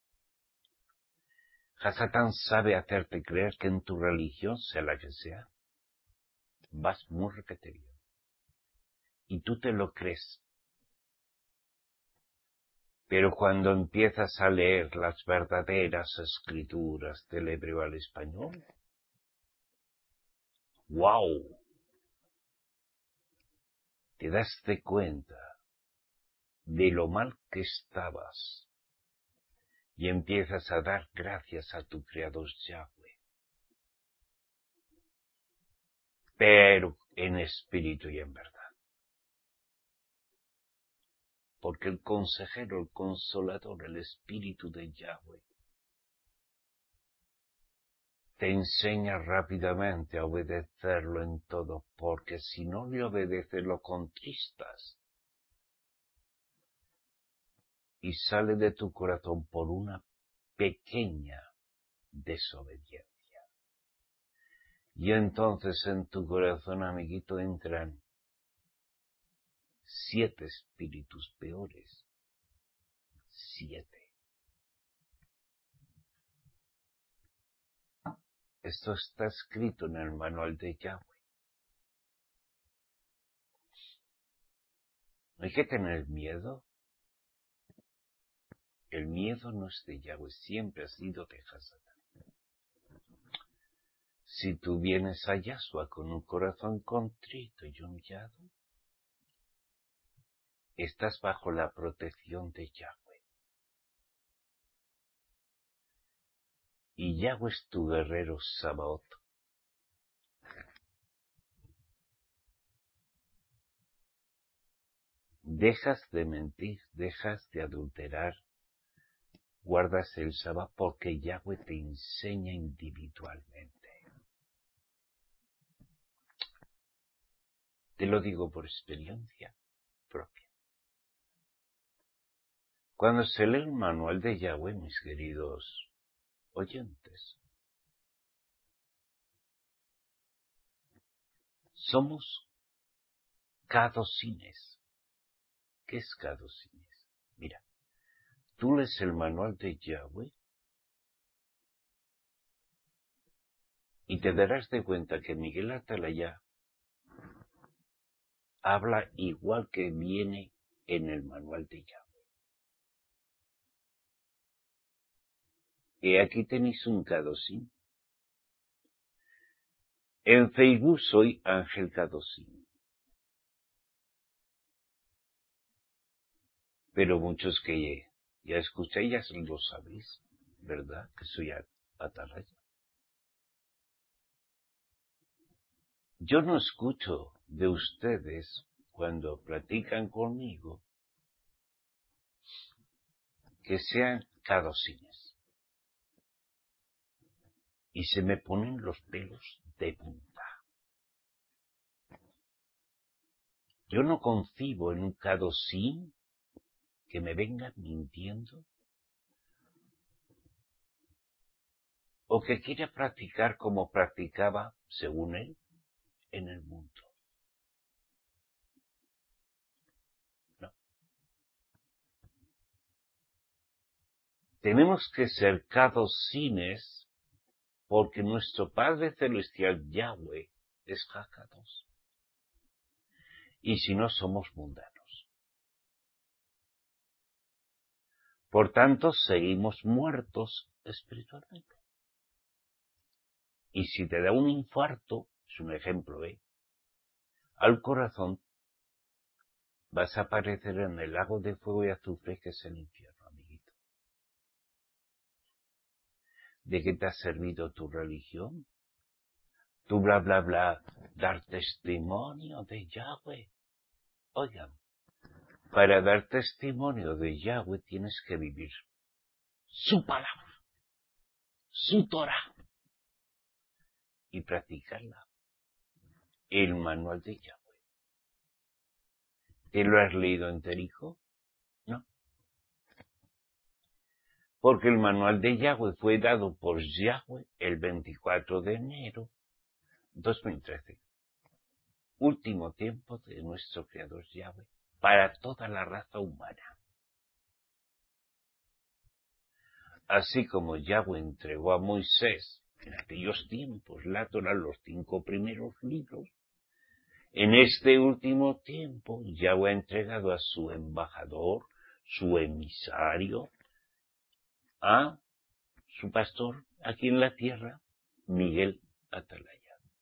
Hasatán sabe hacerte creer que en tu religión, sea la que sea, vas muy requete bien. Y tú te lo crees. Pero cuando empiezas a leer las verdaderas escrituras del hebreo al español, ¡wow! Te das de cuenta de lo mal que estabas y empiezas a dar gracias a tu Creador Yahweh. Pero en espíritu y en verdad. Porque el consejero, el consolador, el espíritu de Yahweh, te enseña rápidamente a obedecerlo en todo, porque si no le obedeces lo contristas y sale de tu corazón por una pequeña desobediencia. Y entonces en tu corazón, amiguito, entran siete espíritus peores. Siete. Esto está escrito en el manual de Yahweh. ¿No hay que tener miedo? El miedo no es de Yahweh, siempre ha sido de Hasatán. Si tú vienes a Yahshua con un corazón contrito y humillado, estás bajo la protección de Yahweh. Y Yahweh es tu guerrero Sabaoth. Dejas de mentir, dejas de adulterar, guardas el Shabbat porque Yahweh te enseña individualmente. Te lo digo por experiencia propia. Cuando se lee el manual de Yahweh, mis queridos oyentes, somos cadocines. ¿Qué es cadocines? Mira, tú lees el manual de Yahweh y te darás de cuenta que Miguel Atalaya habla igual que viene en el manual de Yahweh. Y aquí tenéis un cadocín. En Facebook soy Ángel Cadocín. Pero muchos que ya escucháis ya lo sabéis, ¿verdad? Que soy Atalaya. Yo no escucho de ustedes cuando platican conmigo que sean cadocines. Y se me ponen los pelos de punta. Yo no concibo en un cadocín que me venga mintiendo o que quiera practicar como practicaba, según él, en el mundo. No. Tenemos que ser cadocines porque nuestro Padre Celestial Yahweh es Hakados. Y si no, somos mundanos. Por tanto, seguimos muertos espiritualmente. Y si te da un infarto, es un ejemplo, ¿eh? Al corazón, vas a aparecer en el lago de fuego y azufre que es el infierno, amiguito. ¿De qué te ha servido tu religión? Tu bla bla bla, dar testimonio de Yahweh. Oigan, para dar testimonio de Yahweh tienes que vivir su palabra, su Torah, y practicarla. El manual de Yahweh. ¿Te lo has leído enterico? No. Porque el manual de Yahweh fue dado por Yahweh el veinticuatro de enero de dos mil trece. Último tiempo de nuestro Creador Yahweh para toda la raza humana. Así como Yahweh entregó a Moisés en aquellos tiempos la Torah, los cinco primeros libros, en este último tiempo Yahweh ha entregado a su embajador, su emisario, a su pastor aquí en la tierra, Miguel Atalaya.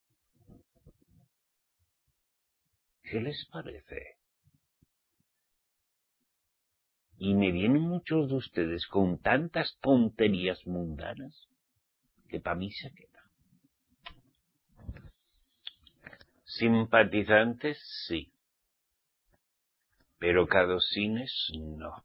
¿Qué les parece? Y me vienen muchos de ustedes con tantas tonterías mundanas que para mí se queda. Simpatizantes, sí. Pero cadocines, no.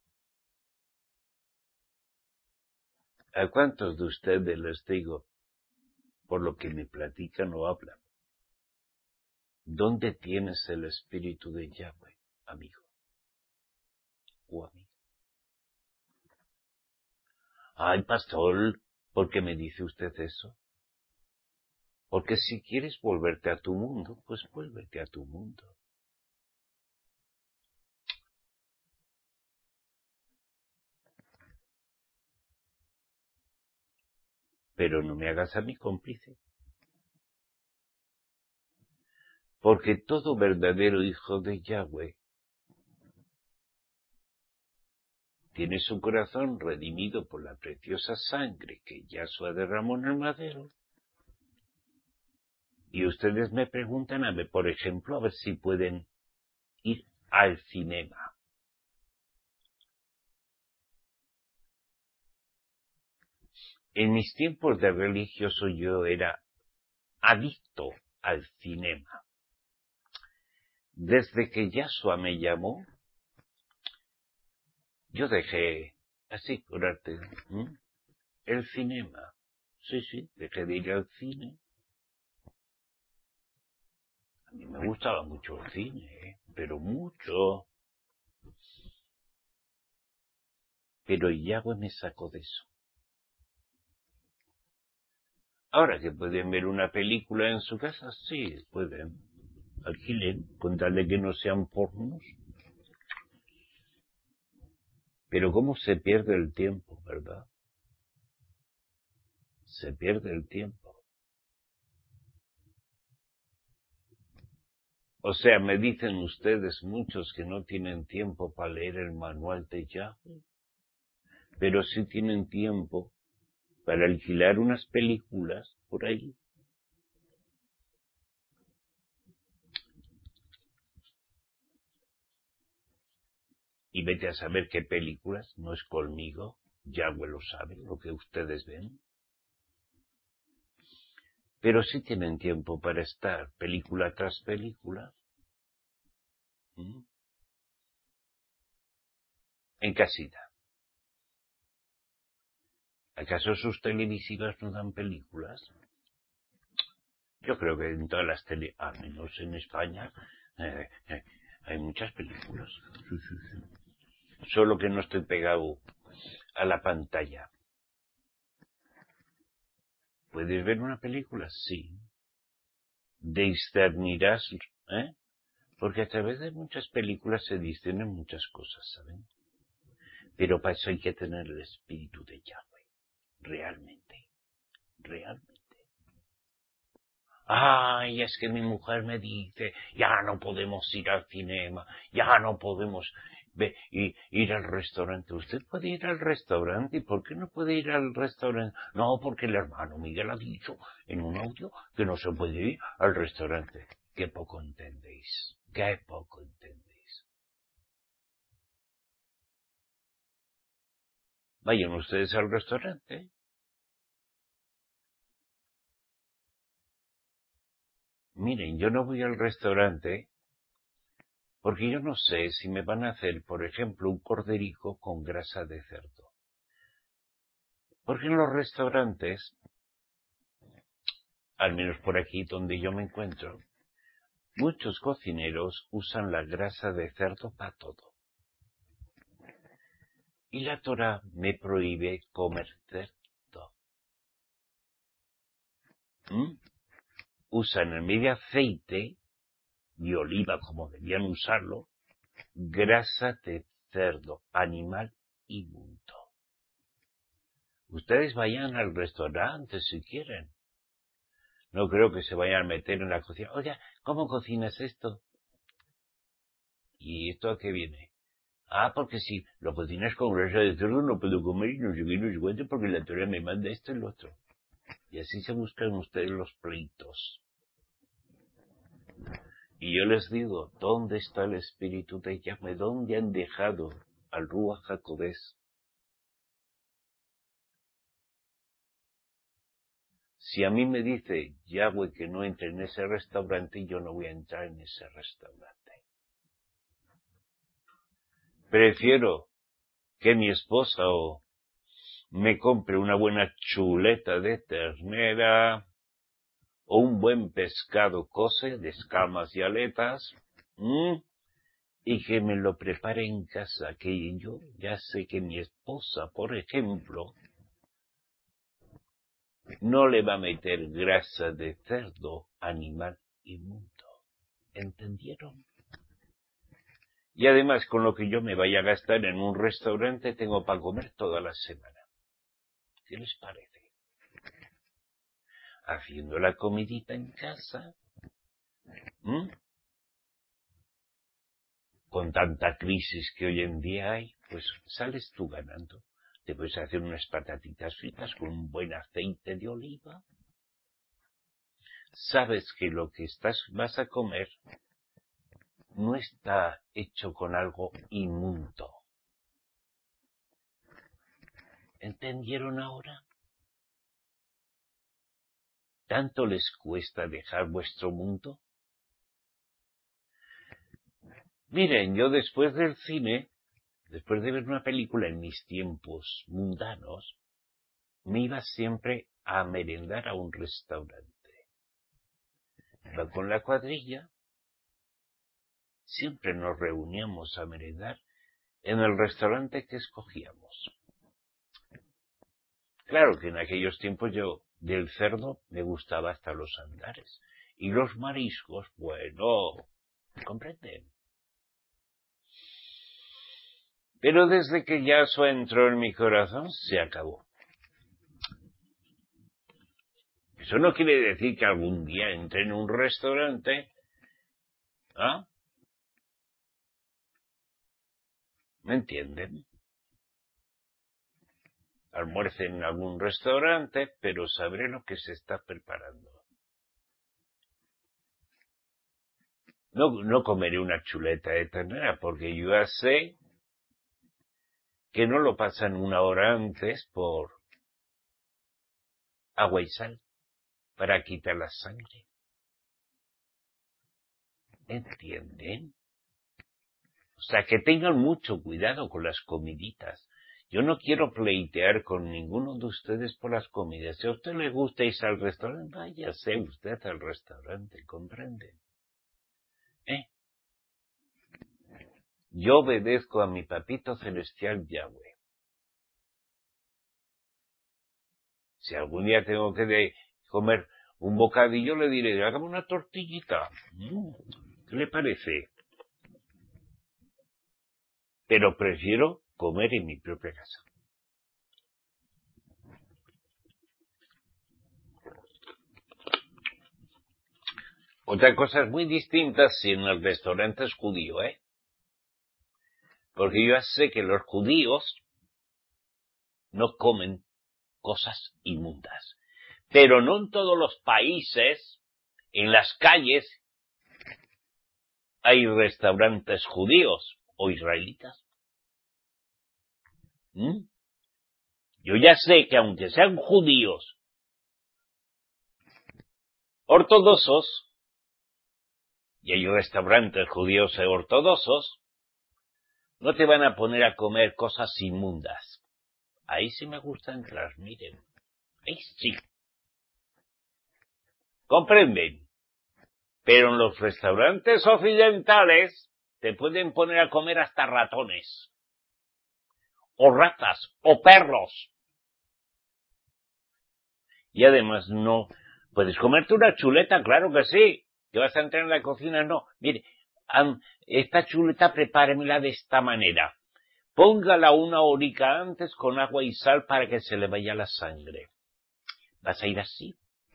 ¿A cuántos de ustedes les digo, por lo que me platican o hablan? ¿Dónde tienes el espíritu de Yahweh, amigo o amiga? Ay, pastor, ¿por qué me dice usted eso? Porque si quieres volverte a tu mundo, pues vuélvete a tu mundo. Pero no me hagas a mi cómplice. Porque todo verdadero hijo de Yahweh tiene su corazón redimido por la preciosa sangre que Yahshua derramó en el madero. Y ustedes me preguntan a ver, por ejemplo, a ver si pueden ir al cinema. En mis tiempos de religioso yo era adicto al cinema. Desde que Yahshua me llamó, yo dejé, así por arte, ¿eh? el cinema. Sí, sí, dejé de ir al cine. A mí me gustaba mucho el cine, ¿eh? Pero mucho. Pero Yahweh me sacó de eso. Ahora que pueden ver una película en su casa, sí, pueden. Alquilen, con tal de que no sean pornos. Pero cómo se pierde el tiempo, ¿verdad? Se pierde el tiempo. O sea, me dicen ustedes muchos que no tienen tiempo para leer el manual de Yahweh, pero sí tienen tiempo para alquilar unas películas por ahí. Y vete a saber qué películas, no es conmigo, Yahweh lo sabe, lo que ustedes ven. Pero sí tienen tiempo para estar película tras película. ¿Mm? En casita. ¿Acaso sus televisivas no dan películas? Yo creo que en todas las tele, al menos en España, eh, eh, hay muchas películas. Sí, sí, sí. Solo que no estoy pegado a la pantalla. ¿Puedes ver una película? Sí. Discernirás, ¿eh? Porque a través de muchas películas se disciernen muchas cosas, ¿saben? Pero para eso hay que tener el espíritu de Yahweh. Realmente. Realmente. Ay, es que mi mujer me dice, ya no podemos ir al cinema, ya no podemos ve, y, ir al restaurante. Usted puede ir al restaurante, ¿y por qué no puede ir al restaurante? No, porque el hermano Miguel ha dicho en un audio que no se puede ir al restaurante. Qué poco entendéis, qué poco entendéis. Vayan ustedes al restaurante. Miren, yo no voy al restaurante porque yo no sé si me van a hacer, por ejemplo, un corderico con grasa de cerdo. Porque en los restaurantes, al menos por aquí donde yo me encuentro, muchos cocineros usan la grasa de cerdo para todo. Y la Torá me prohíbe comer cerdo. ¿Mm? Usan en vez de aceite y oliva, como debían usarlo, grasa de cerdo, animal inmundo. Ustedes vayan al restaurante si quieren. No creo que se vayan a meter en la cocina. Oiga, ¿cómo cocinas esto? ¿Y esto a qué viene? Ah, porque si lo cocinas con grasa de cerdo no puedo comer y no sé qué, no sé cuánto, porque la Torah me manda esto y lo otro. Y así se buscan ustedes los pleitos. Y yo les digo, ¿dónde está el espíritu de Yahweh? ¿Dónde han dejado al Ruach HaKodesh? Si a mí me dice Yahweh que no entre en ese restaurante, yo no voy a entrar en ese restaurante. Prefiero que mi esposa o me compre una buena chuleta de ternera o un buen pescado kosher de escamas y aletas, ¿m? Y que me lo prepare en casa, que yo ya sé que mi esposa, por ejemplo, no le va a meter grasa de cerdo, animal inmundo. ¿Entendieron? Y además, con lo que yo me vaya a gastar en un restaurante, tengo para comer toda la semana. ¿Qué les parece? Haciendo la comidita en casa, ¿m? Con tanta crisis que hoy en día hay, pues sales tú ganando. Te puedes hacer unas patatitas fritas con un buen aceite de oliva. Sabes que lo que estás, vas a comer no está hecho con algo inmundo. ¿Entendieron ahora? ¿Tanto les cuesta dejar vuestro mundo? Miren, yo después del cine, después de ver una película en mis tiempos mundanos, me iba siempre a merendar a un restaurante. Iba con la cuadrilla, siempre nos reuníamos a merendar en el restaurante que escogíamos. Claro que en aquellos tiempos yo del cerdo me gustaba hasta los andares. Y los mariscos, bueno, ¿comprenden? Pero desde que ya eso entró en mi corazón, se acabó. Eso no quiere decir que algún día entre en un restaurante, ¿ah? ¿Me entienden? Almuerce en algún restaurante, pero sabré lo que se está preparando. No, no comeré una chuleta de ternera, porque yo ya sé que no lo pasan una hora antes por agua y sal para quitar la sangre. ¿Entienden? O sea, que tengan mucho cuidado con las comiditas. Yo no quiero pleitear con ninguno de ustedes por las comidas. Si a usted le gusta irse al restaurante, váyase usted al restaurante, ¿comprende? ¿Eh? Yo obedezco a mi papito celestial Yahweh. Si algún día tengo que de comer un bocadillo, le diré, hágame una tortillita. ¿Qué le parece? Pero prefiero comer en mi propia casa. Otra cosa es muy distinta si en el restaurante es judío, ¿eh? Porque yo ya sé que los judíos no comen cosas inmundas. Pero no en todos los países, en las calles, hay restaurantes judíos o israelitas. ¿Mm? Yo ya sé que aunque sean judíos ortodoxos, y hay restaurantes judíos y ortodoxos, no te van a poner a comer cosas inmundas. Ahí sí me gusta entrar, miren. Ahí sí. ¿Comprenden? Pero en los restaurantes occidentales te pueden poner a comer hasta ratones, o ratas, o perros. Y además no puedes comerte una chuleta, claro que sí. ¿Que vas a entrar en la cocina? No. Mire, um, esta chuleta prepáremela de esta manera. Póngala una horica antes con agua y sal para que se le vaya la sangre. ¿Vas a ir así?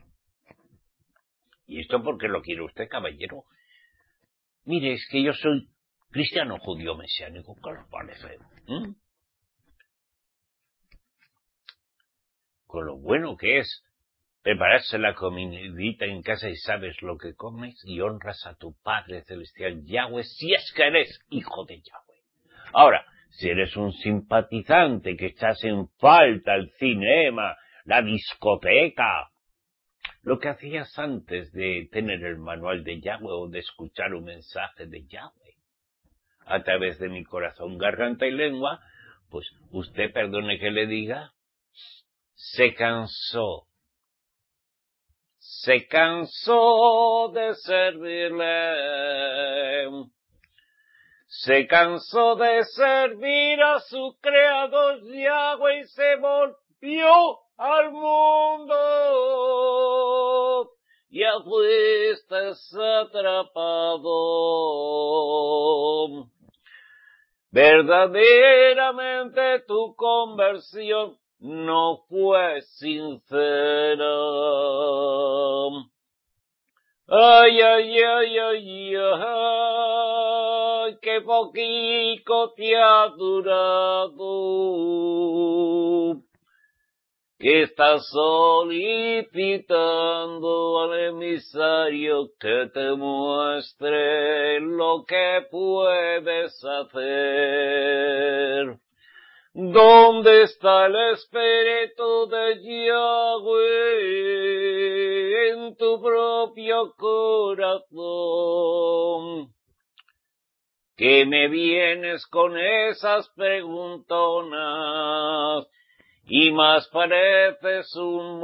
¿Y esto por qué lo quiere usted, caballero? Mire, es que yo soy cristiano judío mesiánico, ¿qué os parece? ¿Mm? Con lo bueno que es prepararse la comidita en casa y sabes lo que comes y honras a tu Padre Celestial Yahweh si es que eres hijo de Yahweh. Ahora, si eres un simpatizante que echas en falta el cinema, la discoteca, lo que hacías antes de tener el manual de Yahweh o de escuchar un mensaje de Yahweh a través de mi corazón, garganta y lengua, pues usted, perdone que le diga, se cansó. Se cansó de servirle. Se cansó de servir a su creador Yahweh y se volvió al mundo. Ya fuiste atrapado. Verdaderamente tu conversión no fue sincera. Ay, ay, ay, ay, ay, qué poquito te ha durado, que estás solicitando al emisario que te muestre lo que puedes hacer. ¿Dónde está el espíritu de Yahweh en tu propio corazón? Que me vienes con esas preguntonas y más pareces un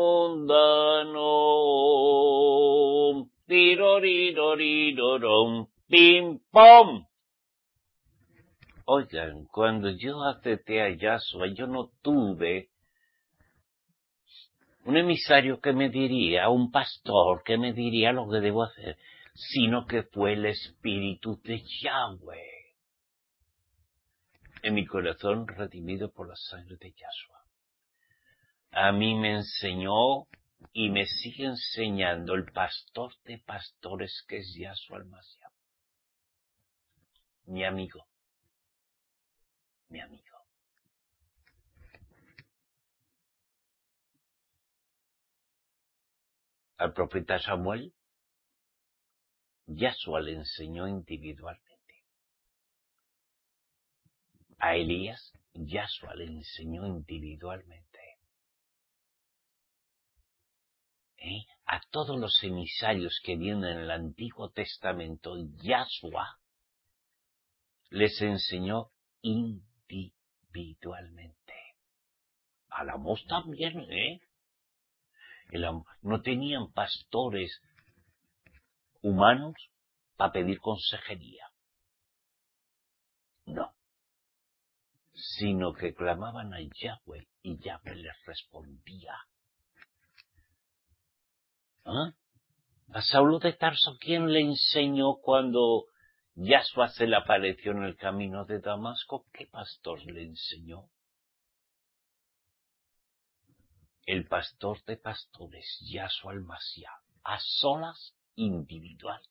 mundano. Tirorirorirorom, pim pom. Oigan, cuando yo acepté a Yahshua, yo no tuve un emisario que me diría, un pastor que me diría lo que debo hacer, sino que fue el Espíritu de Yahweh en mi corazón redimido por la sangre de Yahshua. A mí me enseñó y me sigue enseñando el pastor de pastores que es Yahshua el Mashiach. Mi amigo, mi amigo. Al profeta Samuel, Yahshua le enseñó individualmente. A Elías, Yahshua le enseñó individualmente. ¿Eh? A todos los emisarios que vienen en el Antiguo Testamento, Yahshua les enseñó individualmente. A la voz también, ¿eh? El, no tenían pastores humanos para pedir consejería. No. Sino que clamaban a Yahweh y Yahweh les respondía. ¿Ah? A Saulo de Tarso, ¿quién le enseñó cuando Yahshua se le apareció en el camino de Damasco? ¿Qué pastor le enseñó? El pastor de pastores, Yahshua el Mashiach, a solas individualmente.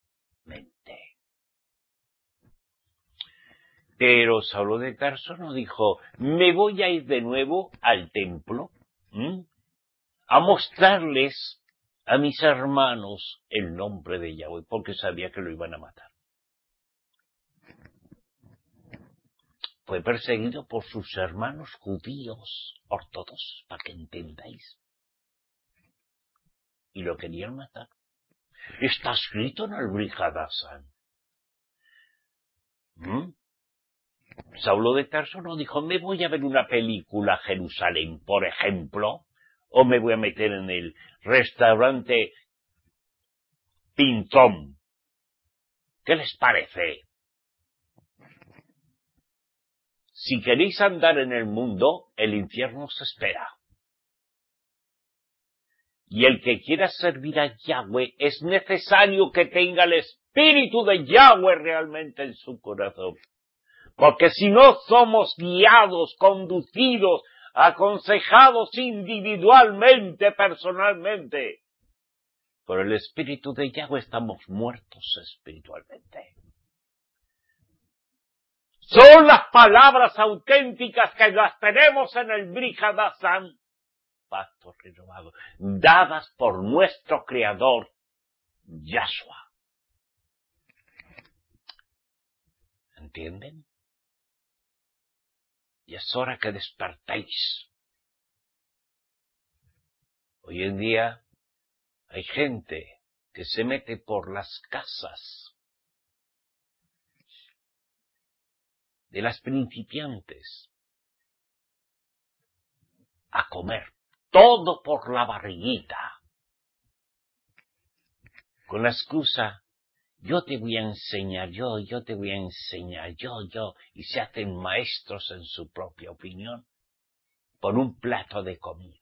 Pero Saulo de Tarso no dijo, me voy a ir de nuevo al templo, ¿m? a mostrarles a mis hermanos el nombre de Yahweh, porque sabía que lo iban a matar. Fue perseguido por sus hermanos judíos ortodoxos, para que entendáis. Y lo querían matar. Está escrito en el Brit Hadashan. ¿Mm? Saulo de Tarso no dijo, me voy a ver una película a Jerusalén, por ejemplo, o me voy a meter en el restaurante Pintón. ¿Qué les parece? Si queréis andar en el mundo, el infierno os espera. Y el que quiera servir a Yahweh es necesario que tenga el espíritu de Yahweh realmente en su corazón. Porque si no somos guiados, conducidos, aconsejados individualmente, personalmente, por el espíritu de Yahweh estamos muertos espiritualmente. Son las palabras auténticas que las tenemos en el Brit Hadashan, pacto renovado, dadas por nuestro Creador, Yahshua. ¿Entienden? Y es hora que despertéis. Hoy en día hay gente que se mete por las casas de las principiantes a comer todo por la barriguita, con la excusa, yo te voy a enseñar, yo, yo te voy a enseñar, yo, yo, y se hacen maestros en su propia opinión por un plato de comida.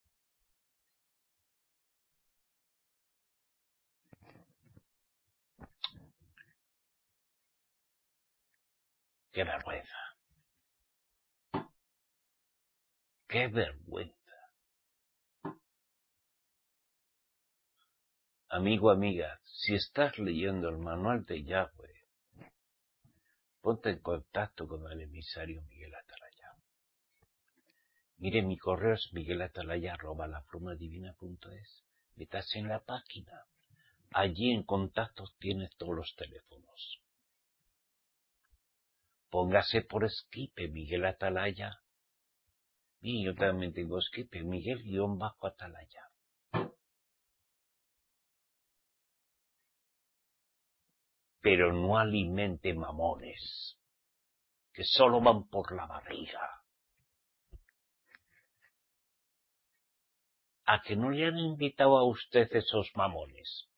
¡Qué vergüenza! ¡Qué vergüenza! Amigo, amiga, si estás leyendo el manual de Yahweh, ponte en contacto con el emisario Miguel Atalaya. Mire, mi correo es miguelatalaya arroba laplumadivina punto es. Metas en la página. Allí en contactos tienes todos los teléfonos. Póngase por Skype, Miguel Atalaya. Y yo también tengo Skype, Miguel-Atalaya. Pero no alimente mamones, que solo van por la barriga. ¿A que no le han invitado a usted esos mamones?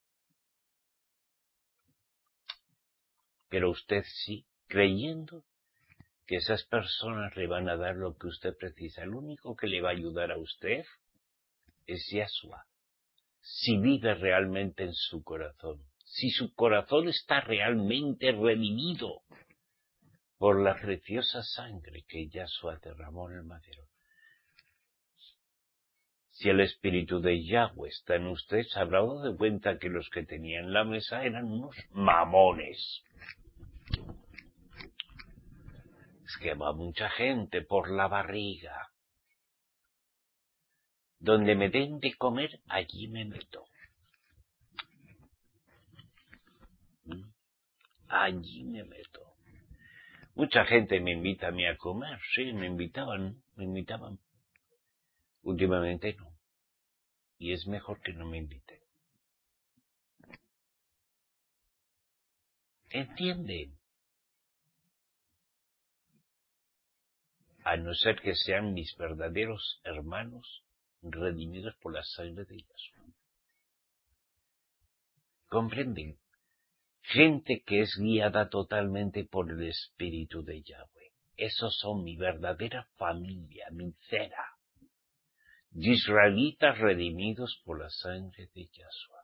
Pero usted sí, creyendo que esas personas le van a dar lo que usted precisa. El único que le va a ayudar a usted es Yahshua. Si vive realmente en su corazón, si su corazón está realmente redimido por la preciosa sangre que Yahshua derramó en el madero. Si el espíritu de Yahweh está en usted, se habrá dado de cuenta que los que tenían la mesa eran unos mamones. Es que va mucha gente por la barriga. Donde me den de comer, allí me meto. Allí me meto. Mucha gente me invita a mí a comer, sí, me invitaban, me invitaban. Últimamente no. Y es mejor que no me inviten. ¿Entienden? A no ser que sean mis verdaderos hermanos redimidos por la sangre de Yahshua. ¿Comprenden? Gente que es guiada totalmente por el espíritu de Yahweh. Esos son mi verdadera familia, mi cera. Israelitas redimidos por la sangre de Yahshua.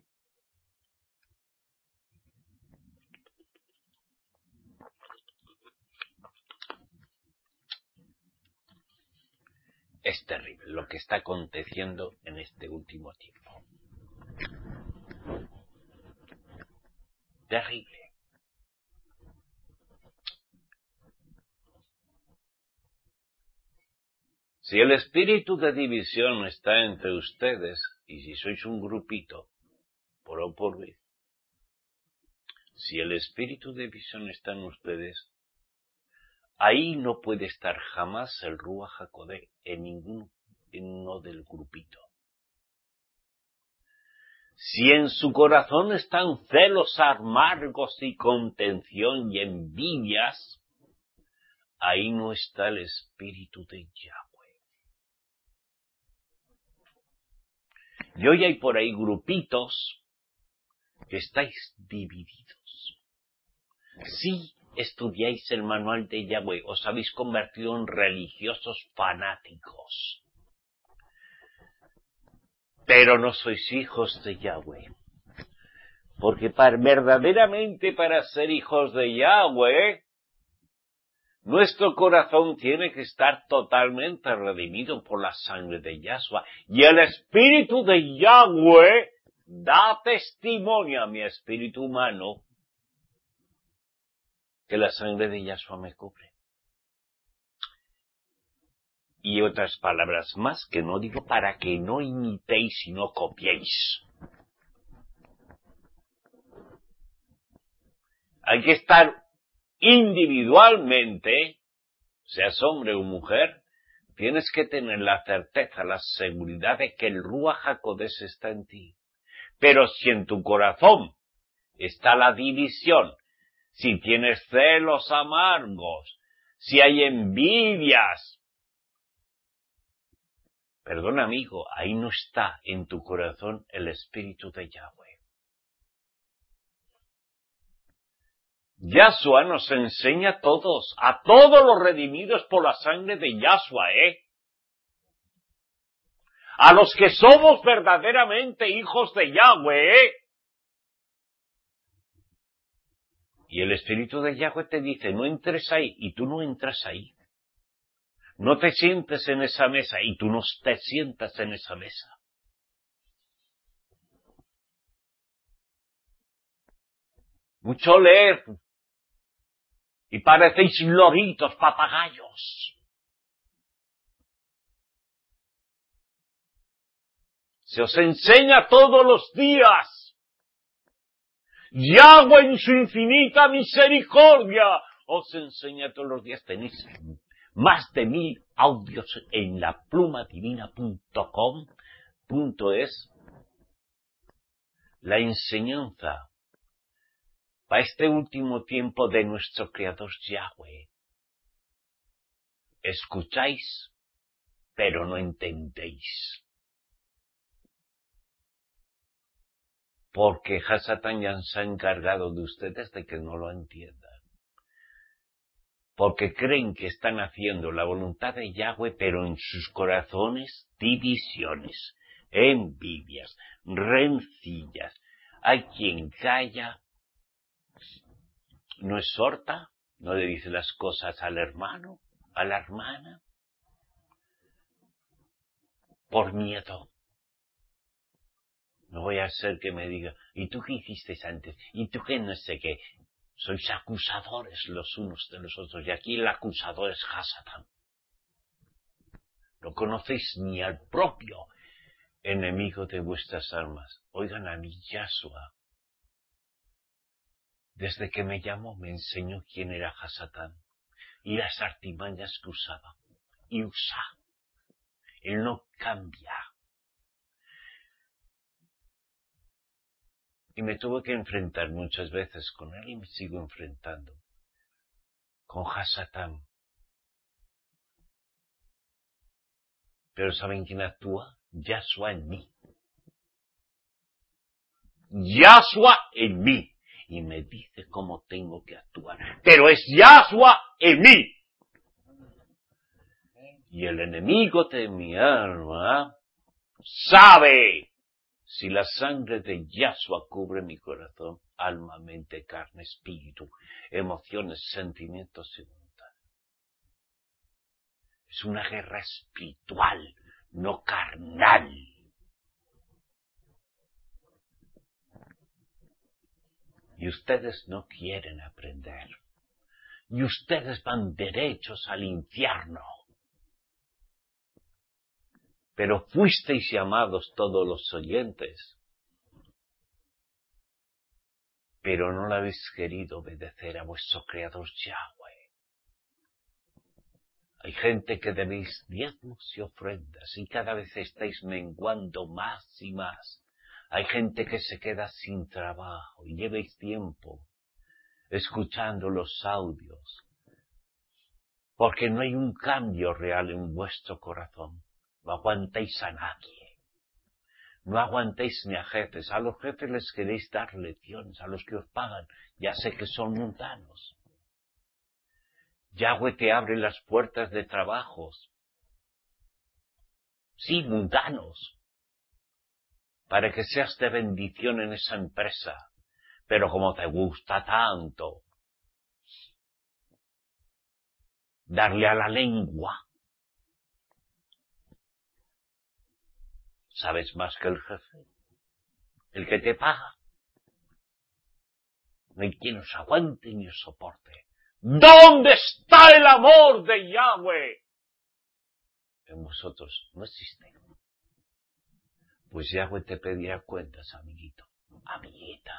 Es terrible lo que está aconteciendo en este último tiempo. Terrible. Si el espíritu de división está entre ustedes, y si sois un grupito, por O por B, si el espíritu de división está en ustedes, ahí no puede estar jamás el Ruach HaKodesh en ningún en uno del grupito. Si en su corazón están celos amargos y contención y envidias, ahí no está el espíritu de Yahweh. Y hoy hay por ahí grupitos que estáis divididos. Si estudiáis el manual de Yahweh, os habéis convertido en religiosos fanáticos. Pero no sois hijos de Yahweh. Porque para, verdaderamente para ser hijos de Yahweh, nuestro corazón tiene que estar totalmente redimido por la sangre de Yahshua. Y el espíritu de Yahweh da testimonio a mi espíritu humano que la sangre de Yahshua me cubre. Y otras palabras más que no digo para que no imitéis y no copiéis. Hay que estar individualmente, seas hombre o mujer, tienes que tener la certeza, la seguridad de que el Ruach HaKodesh está en ti. Pero si en tu corazón está la división, si tienes celos amargos, si hay envidias, perdón amigo, ahí no está en tu corazón el espíritu de Yahweh. Yahshua nos enseña a todos, a todos los redimidos por la sangre de Yahshua, ¿eh? A los que somos verdaderamente hijos de Yahweh, ¿eh? Y el espíritu de Yahweh te dice, no entres ahí, y tú no entras ahí. No te sientes en esa mesa, y tú no te sientas en esa mesa. Mucho leer, y parecéis loritos, papagayos. Se os enseña todos los días. Yahweh en su infinita misericordia os enseña todos los días. Tenéis más de mil audios en la pluma divina punto com punto es. La enseñanza para este último tiempo de nuestro Creador Yahweh. Escucháis, pero no entendéis. Porque Hasatán ya se ha encargado de ustedes de que no lo entiendan. Porque creen que están haciendo la voluntad de Yahweh, pero en sus corazones divisiones, envidias, rencillas. Hay quien calla, no exhorta, no le dice las cosas al hermano, a la hermana, por miedo. No voy a hacer que me diga, ¿y tú qué hiciste antes? ¿Y tú qué no sé qué? Sois acusadores los unos de los otros, y aquí el acusador es Hasatán. No conocéis ni al propio enemigo de vuestras almas. Oigan a mi Yahshua. Desde que me llamó me enseñó quién era Hasatán y las artimañas que usaba. Y usa. Él no cambia. Y me tuve que enfrentar muchas veces con él y me sigo enfrentando. Con Hasatán. Pero ¿saben quién actúa? Yahshua en mí. Yahshua en mí. Y me dice cómo tengo que actuar. Pero es Yahshua en mí. Y el enemigo de mi alma sabe si la sangre de Yahshua cubre mi corazón, alma, mente, carne, espíritu, emociones, sentimientos y voluntad. Es una guerra espiritual, no carnal. Y Y ustedes no quieren aprender. Y ustedes van derechos al infierno. Pero fuisteis llamados todos los oyentes, pero no lo habéis querido obedecer a vuestro Creador Yahweh. Hay gente que debéis diezmos y ofrendas y cada vez estáis menguando más y más. Hay gente que se queda sin trabajo y llevéis tiempo escuchando los audios, porque no hay un cambio real en vuestro corazón. No aguantáis a nadie. No aguantáis ni a jefes. A los jefes les queréis dar lecciones, a los que os pagan. Ya sé que son mundanos. Yahweh te abre las puertas de trabajos. Sí, mundanos. Para que seas de bendición en esa empresa. Pero como te gusta tanto darle a la lengua, sabes más que el jefe, el que te paga. No hay quien os aguante ni os soporte. ¿Dónde está el amor de Yahweh? En vosotros no existe. Pues Yahweh te pedirá cuentas, amiguito, amiguita.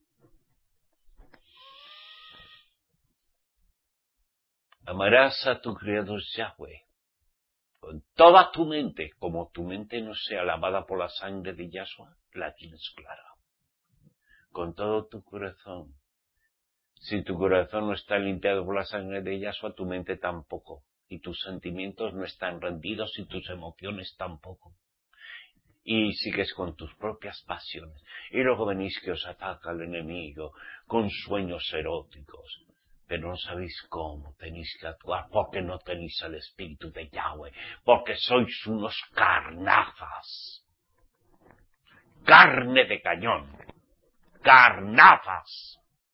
Amarás a tu Creador Yahweh con toda tu mente, como tu mente no sea lavada por la sangre de Yahshua, la tienes clara. Con todo tu corazón. Si tu corazón no está limpiado por la sangre de Yahshua, tu mente tampoco. Y tus sentimientos no están rendidos y tus emociones tampoco. Y sigues con tus propias pasiones. Y luego venís que os ataca el enemigo con sueños eróticos. Pero no sabéis cómo tenéis que actuar, porque no tenéis el Espíritu de Yahweh, porque sois unos carnazas. Carne de cañón. Carnazas.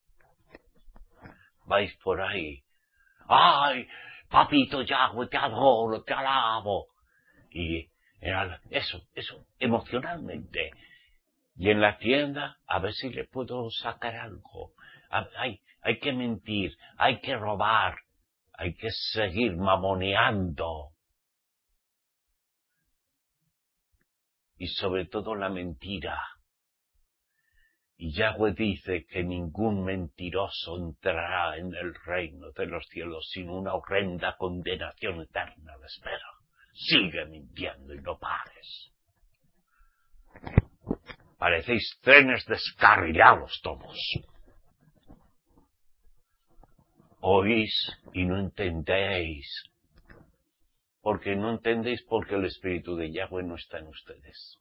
Vais por ahí. ¡Ay, papito Yahweh, te adoro, te alabo! Y eso, eso, emocionalmente. Y en la tienda, a ver si le puedo sacar algo. Hay, hay que mentir, hay que robar, hay que seguir mamoneando. Y sobre todo la mentira. Y Yahweh dice que ningún mentiroso entrará en el reino de los cielos, sin una horrenda condenación eterna le espera. Sigue mintiendo y no pares. Parecéis trenes descarrilados todos. Oís y no entendéis. Porque no entendéis porque el Espíritu de Yahweh no está en ustedes.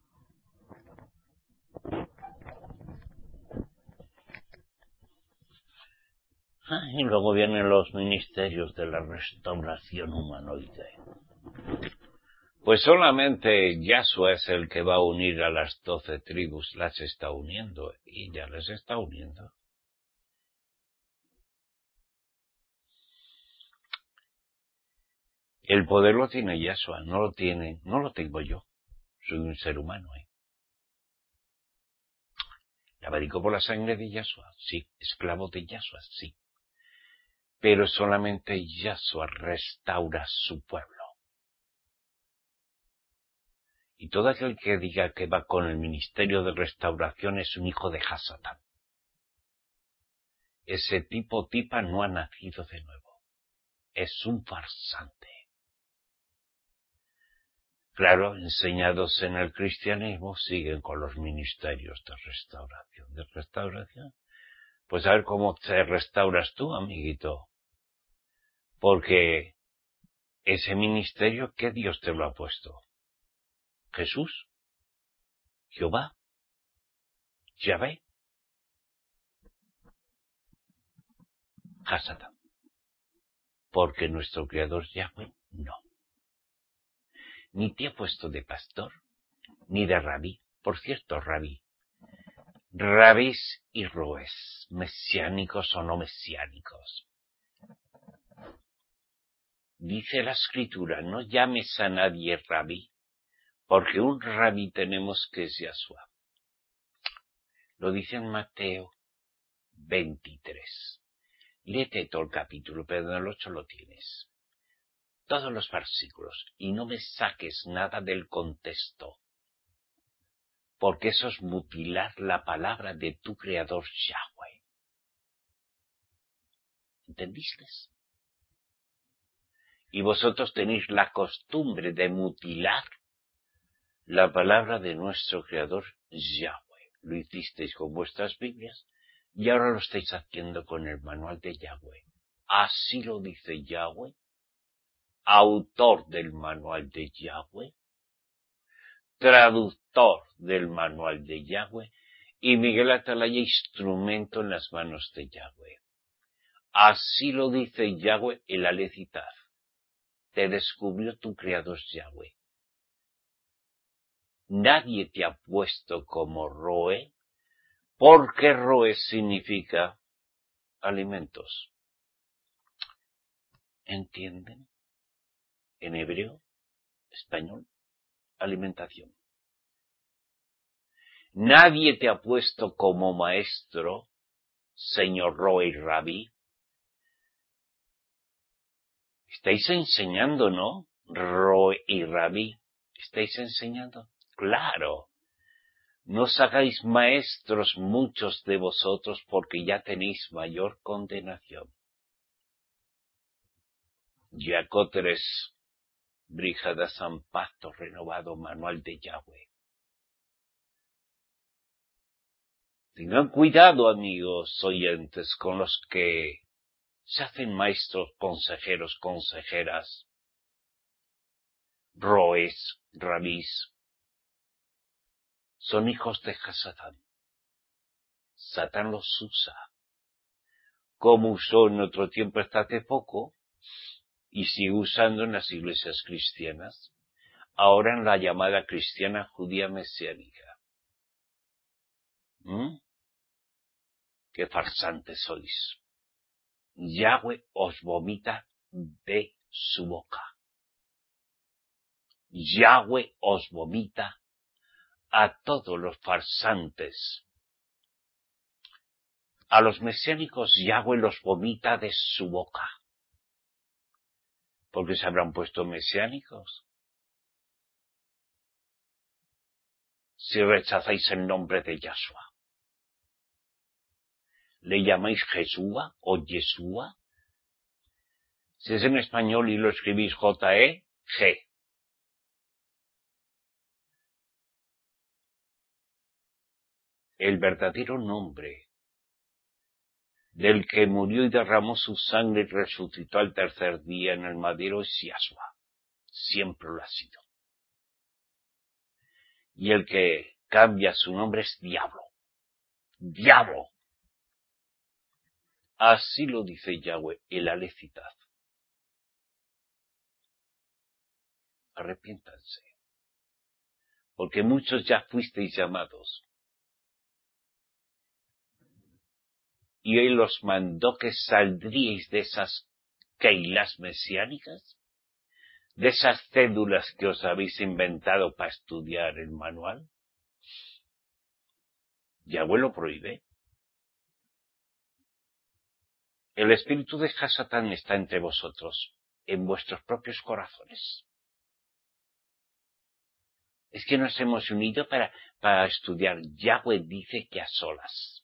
Y luego vienen los ministerios de la restauración humanoide. Pues solamente Yahshua es el que va a unir a las doce tribus, las está uniendo, y ya les está uniendo. El poder lo tiene Yahshua, no lo tiene, no lo tengo yo. Soy un ser humano, ¿eh? Lavadico por la sangre de Yahshua, sí. Esclavo de Yahshua, sí. Pero solamente Yahshua restaura su pueblo. Y todo aquel que diga que va con el ministerio de restauración es un hijo de Hasatán. Ese tipo tipa no ha nacido de nuevo. Es un farsante. Claro, enseñados en el cristianismo, siguen con los ministerios de restauración. ¿De restauración? Pues a ver cómo te restauras tú, amiguito. Porque ese ministerio, ¿qué Dios te lo ha puesto? ¿Jesús? ¿Jehová? ¿Yahvé? Hasatán. Porque nuestro Creador Yahweh no. Ni te ha puesto de pastor, ni de rabí. Por cierto, rabí. Rabís y roes, mesiánicos o no mesiánicos. Dice la Escritura, no llames a nadie rabí, porque un rabí tenemos que es Yahshua. Lo dice en Mateo veintitrés. Léete todo el capítulo, pero en el ocho lo tienes. Todos los versículos. Y no me saques nada del contexto. Porque eso es mutilar la palabra de tu Creador Yahweh. ¿Entendiste? Y vosotros tenéis la costumbre de mutilar la palabra de nuestro Creador Yahweh. Lo hicisteis con vuestras Biblias y ahora lo estáis haciendo con el manual de Yahweh. Así lo dice Yahweh, autor del manual de Yahweh, traductor del manual de Yahweh, y Miguel Atalaya, instrumento en las manos de Yahweh. Así lo dice Yahweh el Aleph y Tav. Te descubrió tu Creador Yahweh. Nadie te ha puesto como Roe, porque Roe significa alimentos. ¿Entienden? En hebreo, español, alimentación. Nadie te ha puesto como maestro, señor Roe y Rabí. Estáis enseñando, ¿no? Roe y Rabí. ¿Estáis enseñando? Claro. No os hagáis maestros muchos de vosotros porque ya tenéis mayor condenación. Jacob tres, Bríjada San Pacto Renovado, Manual de Yahweh. Tengan cuidado, amigos oyentes, con los que se hacen maestros, consejeros, consejeras, roes, rabís. Son hijos de Satán. Satán los usa, como usó en otro tiempo hasta hace poco, y sigue usando en las iglesias cristianas, ahora en la llamada cristiana judía mesiánica. ¿Mm? ¡Qué farsantes sois! Yahweh os vomita de su boca. Yahweh os vomita a todos los farsantes. A los mesiánicos Yahweh los vomita de su boca. ¿Por qué se habrán puesto mesiánicos? Si rechazáis el nombre de Yahshua. ¿Le llamáis Jesúa o Yeshua? Si es en español y lo escribís J E G. El verdadero nombre del que murió y derramó su sangre y resucitó al tercer día en el madero es Yahshua. Siempre lo ha sido. Y el que cambia su nombre es Diablo. Diablo. Así lo dice Yahweh, el Aleph y Tav. Arrepiéntanse. Porque muchos ya fuisteis llamados. Y él os mandó que saldríais de esas keilas mesiánicas, de esas cédulas que os habéis inventado para estudiar el manual. Yahweh lo prohíbe. El espíritu de Satán está entre vosotros, en vuestros propios corazones. Es que nos hemos unido para, para estudiar. Yahweh dice que a solas.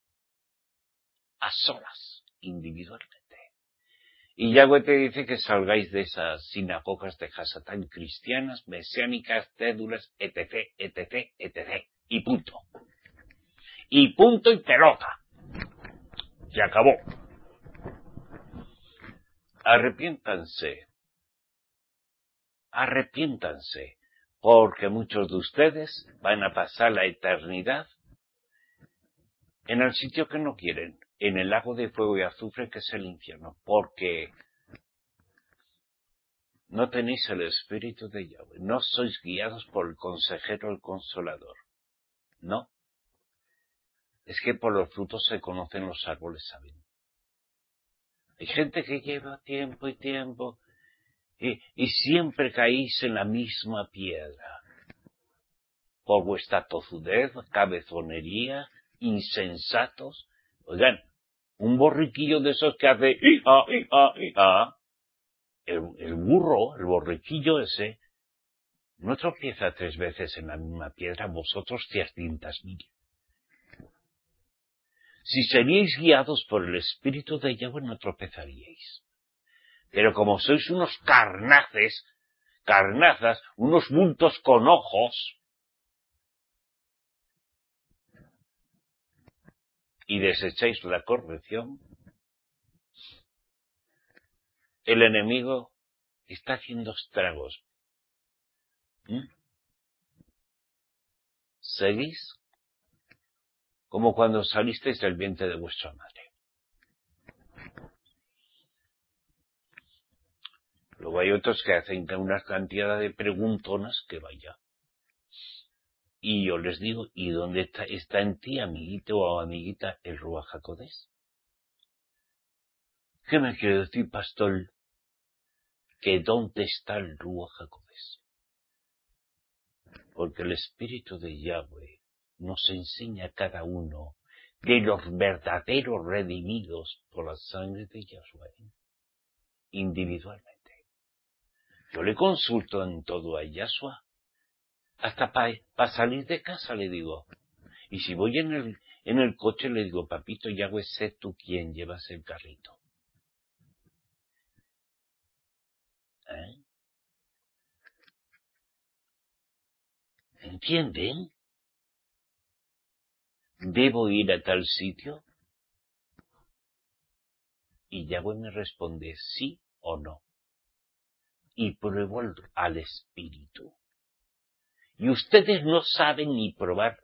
A solas, individualmente. Y Yahweh te dice que salgáis de esas sinagogas de Hasatán cristianas, mesiánicas, cédulas, etc, etc, etc. Y punto. Y punto y pelota. Se acabó. Arrepiéntanse. Arrepiéntanse. Porque muchos de ustedes van a pasar la eternidad en el sitio que no quieren, en el lago de fuego y azufre que es el infierno, porque no tenéis el espíritu de Yahweh, no sois guiados por el consejero, el consolador. No. Es que por los frutos se conocen los árboles, ¿saben? Hay gente que lleva tiempo y tiempo y, y siempre caéis en la misma piedra. Por vuestra tozudez, cabezonería, insensatos. Oigan, Un borriquillo de esos que hace ¡hija, hija, hija! El, el burro, el borriquillo ese, no tropieza tres veces en la misma piedra, vosotros cientos mil. Si seríais guiados por el Espíritu de Yahweh, no tropezaríais. Pero como sois unos carnaces, carnazas, unos bultos con ojos, y desecháis la corrección, el enemigo está haciendo estragos. ¿Mm? ¿Seguís? Como cuando salisteis del vientre de vuestra madre. Luego hay otros que hacen una cantidad de preguntonas que vaya. Y yo les digo, ¿y dónde está, está en ti, amiguito o amiguita, el Ruach HaKodesh? ¿Qué me quiere decir, pastor? Que dónde está el Ruach HaKodesh. Porque el Espíritu de Yahweh nos enseña a cada uno de los verdaderos redimidos por la sangre de Yahweh, individualmente. Yo le consulto en todo a Yahshua, hasta para pa salir de casa le digo. Y si voy en el, en el coche le digo, papito Yahweh, sé tú quién llevas el carrito. ¿Eh? ¿Entienden? ¿Debo ir a tal sitio? Y Yahweh me responde sí o no. Y pruebo al, al Espíritu. Y ustedes no saben ni probar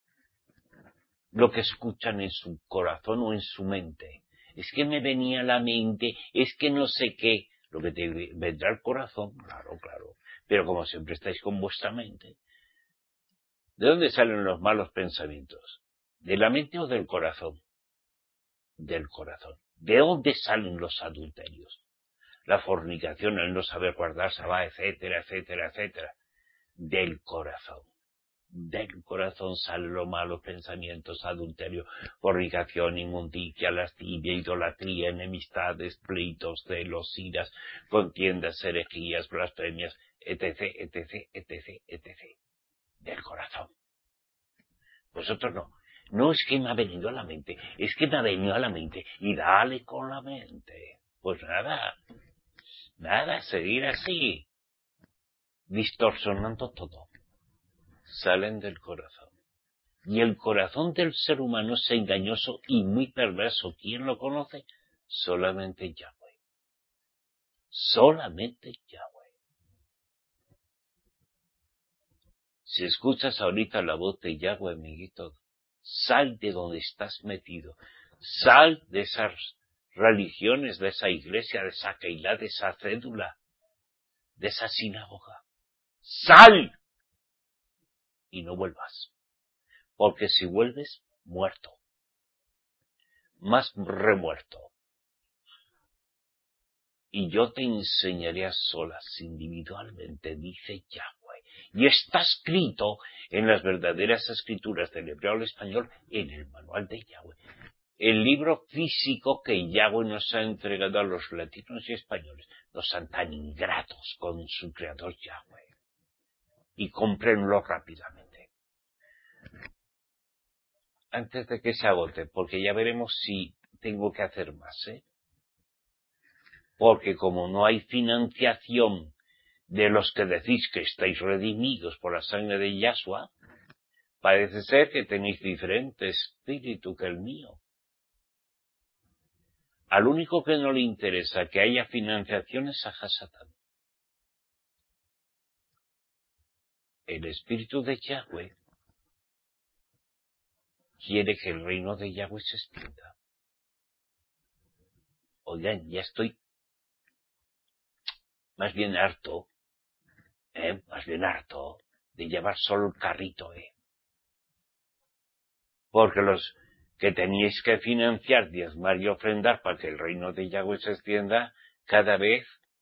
lo que escuchan en su corazón o en su mente. Es que me venía a la mente, es que no sé qué. Lo que te vendrá al corazón, claro, claro. Pero como siempre estáis con vuestra mente. ¿De dónde salen los malos pensamientos? ¿De la mente o del corazón? Del corazón. ¿De dónde salen los adulterios? La fornicación, el no saber guardar sabá, etcétera, etcétera, etcétera. Del corazón. Del corazón salen los malos pensamientos, adulterio, fornicación, inmundicia, lascivia, idolatría, enemistades, pleitos, celos, iras, contiendas, herejías, blasfemias, etc, etc, etc, etc. Del corazón. Vosotros no. No es que me ha venido a la mente, es que me ha venido a la mente y dale con la mente. Pues nada, nada, seguir así, distorsionando todo. Salen del corazón. Y el corazón del ser humano es engañoso y muy perverso. ¿Quién lo conoce? Solamente Yahweh. Solamente Yahweh. Si escuchas ahorita la voz de Yahweh, amiguito, sal de donde estás metido. Sal de esas religiones, de esa iglesia, de esa keilá, de esa cédula, de esa sinagoga. ¡Sal! Y no vuelvas. Porque si vuelves, muerto. Más remuerto. Y yo te enseñaré a solas, individualmente, dice Yahweh. Y está escrito en las verdaderas escrituras del hebreo al español, en el manual de Yahweh. El libro físico que Yahweh nos ha entregado a los latinos y españoles. No sean tan ingratos con su creador Yahweh. Y cómprenlo rápidamente. Antes de que se agote, porque ya veremos si tengo que hacer más, ¿eh? Porque como no hay financiación de los que decís que estáis redimidos por la sangre de Yahshua, parece ser que tenéis diferente espíritu que el mío. Al único que no le interesa que haya financiación es a Hasatán. El espíritu de Yahweh quiere que el reino de Yahweh se extienda. Oigan, ya estoy más bien harto, ¿eh? Más bien harto de llevar solo el carrito, ¿eh? Porque los que teníais que financiar, diezmar y ofrendar para que el reino de Yahweh se extienda, cada vez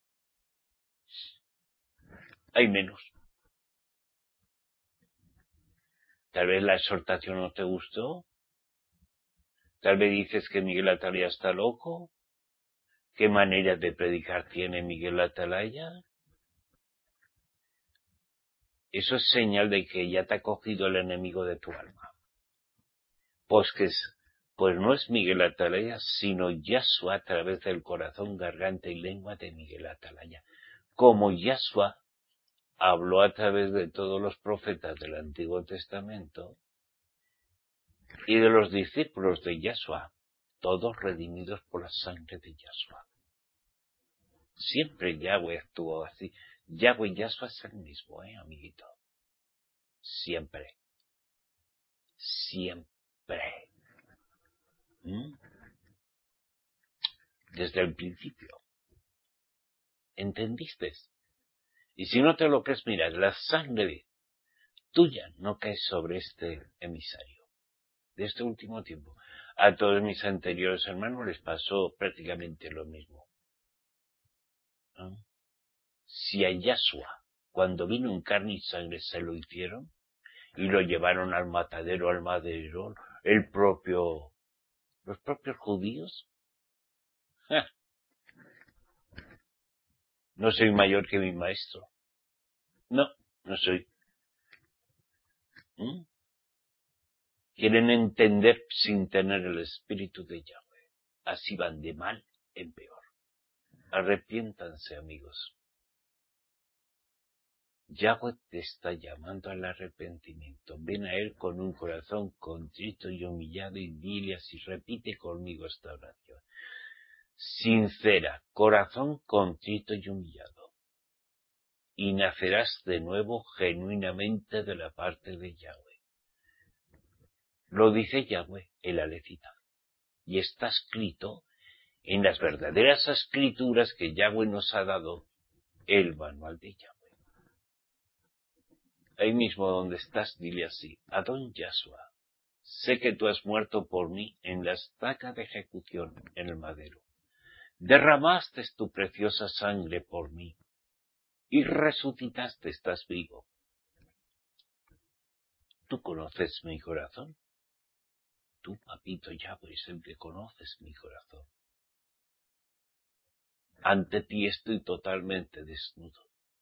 hay menos. Tal vez la exhortación no te gustó, Tal vez dices que Miguel Atalaya está loco. ¿Qué manera de predicar tiene Miguel Atalaya? Eso es señal de que ya te ha cogido el enemigo de tu alma. Pues que es, pues no es Miguel Atalaya, sino Yahshua a través del corazón, garganta y lengua de Miguel Atalaya. Como Yahshua habló a través de todos los profetas del Antiguo Testamento y de los discípulos de Yahshua, todos redimidos por la sangre de Yahshua. Siempre Yahweh actuó así. Yahweh y Yahshua es el mismo, ¿eh, amiguito? Siempre. Siempre. ¿Mm? Desde el principio. ¿Entendiste? Y si no te lo crees, mira, la sangre tuya no cae sobre este emisario de este último tiempo. A todos mis anteriores hermanos les pasó prácticamente lo mismo. ¿No? Si a Yahshua, cuando vino en carne y sangre, se lo hicieron y lo llevaron al matadero, al madero, el propio, los propios judíos, ¡ja! No soy mayor que mi maestro. No, no soy. ¿Mm? Quieren entender sin tener el espíritu de Yahweh. Así van de mal en peor. Arrepiéntanse, amigos. Yahweh te está llamando al arrepentimiento. Ven a Él con un corazón contrito y humillado y dile así, repite conmigo esta oración. Sincera, corazón contrito y humillado. Y nacerás de nuevo genuinamente de la parte de Yahweh. Lo dice Yahweh, el Alecita. Y está escrito en las verdaderas escrituras que Yahweh nos ha dado, el manual de Yahweh. Ahí mismo donde estás, dile así, Adón Yahshua, sé que tú has muerto por mí en la estaca de ejecución en el madero. Derramaste tu preciosa sangre por mí y resucitaste, estás vivo. ¿Tú conoces mi corazón? Tú, papito Yahweh, es el que conoces mi corazón. Ante ti estoy totalmente desnudo.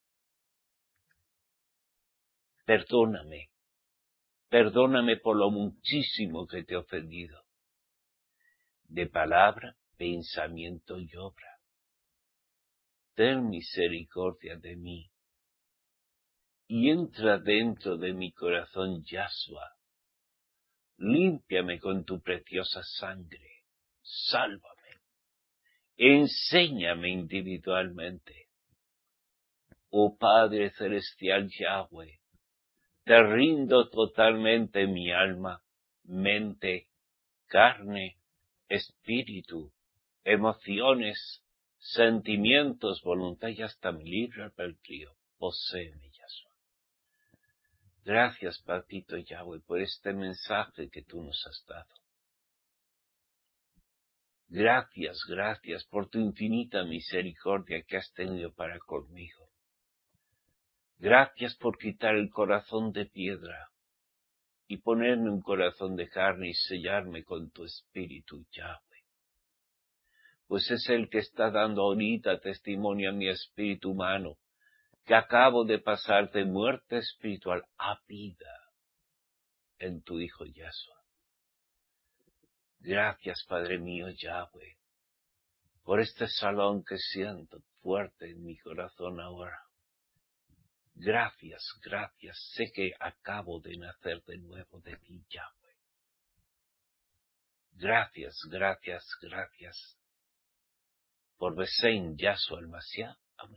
Perdóname, perdóname por lo muchísimo que te he ofendido, de palabra, pensamiento y obra. Ten misericordia de mí, y entra dentro de mi corazón, Yahshua. Límpiame con tu preciosa sangre, sálvame, enséñame individualmente. Oh Padre Celestial Yahweh, te rindo totalmente mi alma, mente, carne, espíritu, emociones, sentimientos, voluntad y hasta mi libre albedrío. Poséeme, Yahshua. Gracias, Papito Yahweh, por este mensaje que tú nos has dado. Gracias, gracias por tu infinita misericordia que has tenido para conmigo. Gracias por quitar el corazón de piedra y ponerme un corazón de carne y sellarme con tu espíritu, Yahweh. Pues es el que está dando ahorita testimonio a mi espíritu humano, que acabo de pasar de muerte espiritual a vida en tu Hijo Yahshua. Gracias, Padre mío, Yahweh, por este salón que siento fuerte en mi corazón ahora. Gracias, gracias, sé que acabo de nacer de nuevo de ti, Yahweh. Gracias, gracias, gracias, por Besein Yahshua el Mashiach. Amén.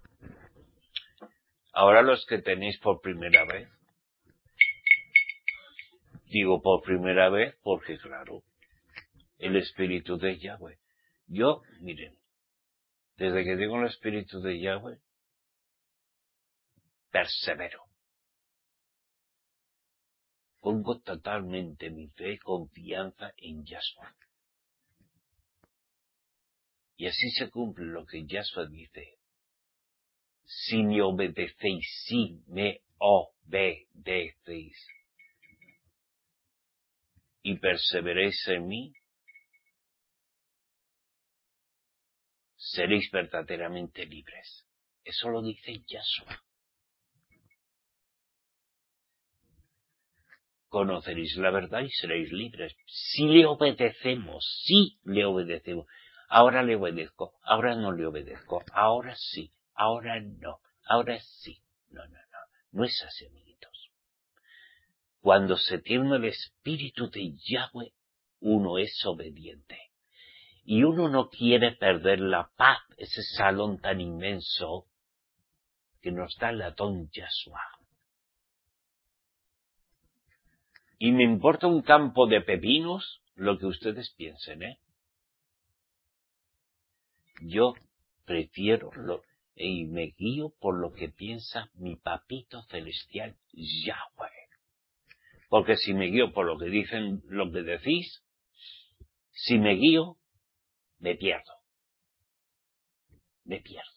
Ahora los que tenéis por primera vez, digo por primera vez porque claro, el Espíritu de Yahweh. Yo, miren, desde que tengo el Espíritu de Yahweh, persevero. Pongo totalmente mi fe y confianza en Yahshua. Y así se cumple lo que Yahshua dice. Si me obedecéis, si me obedecéis y perseveréis en mí, seréis verdaderamente libres. Eso lo dice Yahshua. Conoceréis la verdad y seréis libres. Si le obedecemos, si le obedecemos. Ahora le obedezco, ahora no le obedezco, ahora sí, ahora no, ahora sí. No, no, no, no es así, amiguitos. Cuando se tiene el espíritu de Yahweh, uno es obediente. Y uno no quiere perder la paz, ese salón tan inmenso que nos da el Adón Yahshua. Y me importa un campo de pepinos lo que ustedes piensen, ¿eh? Yo prefiero lo, y me guío por lo que piensa mi papito celestial Yahweh. Porque si me guío por lo que dicen, lo que decís, si me guío, me pierdo. Me pierdo.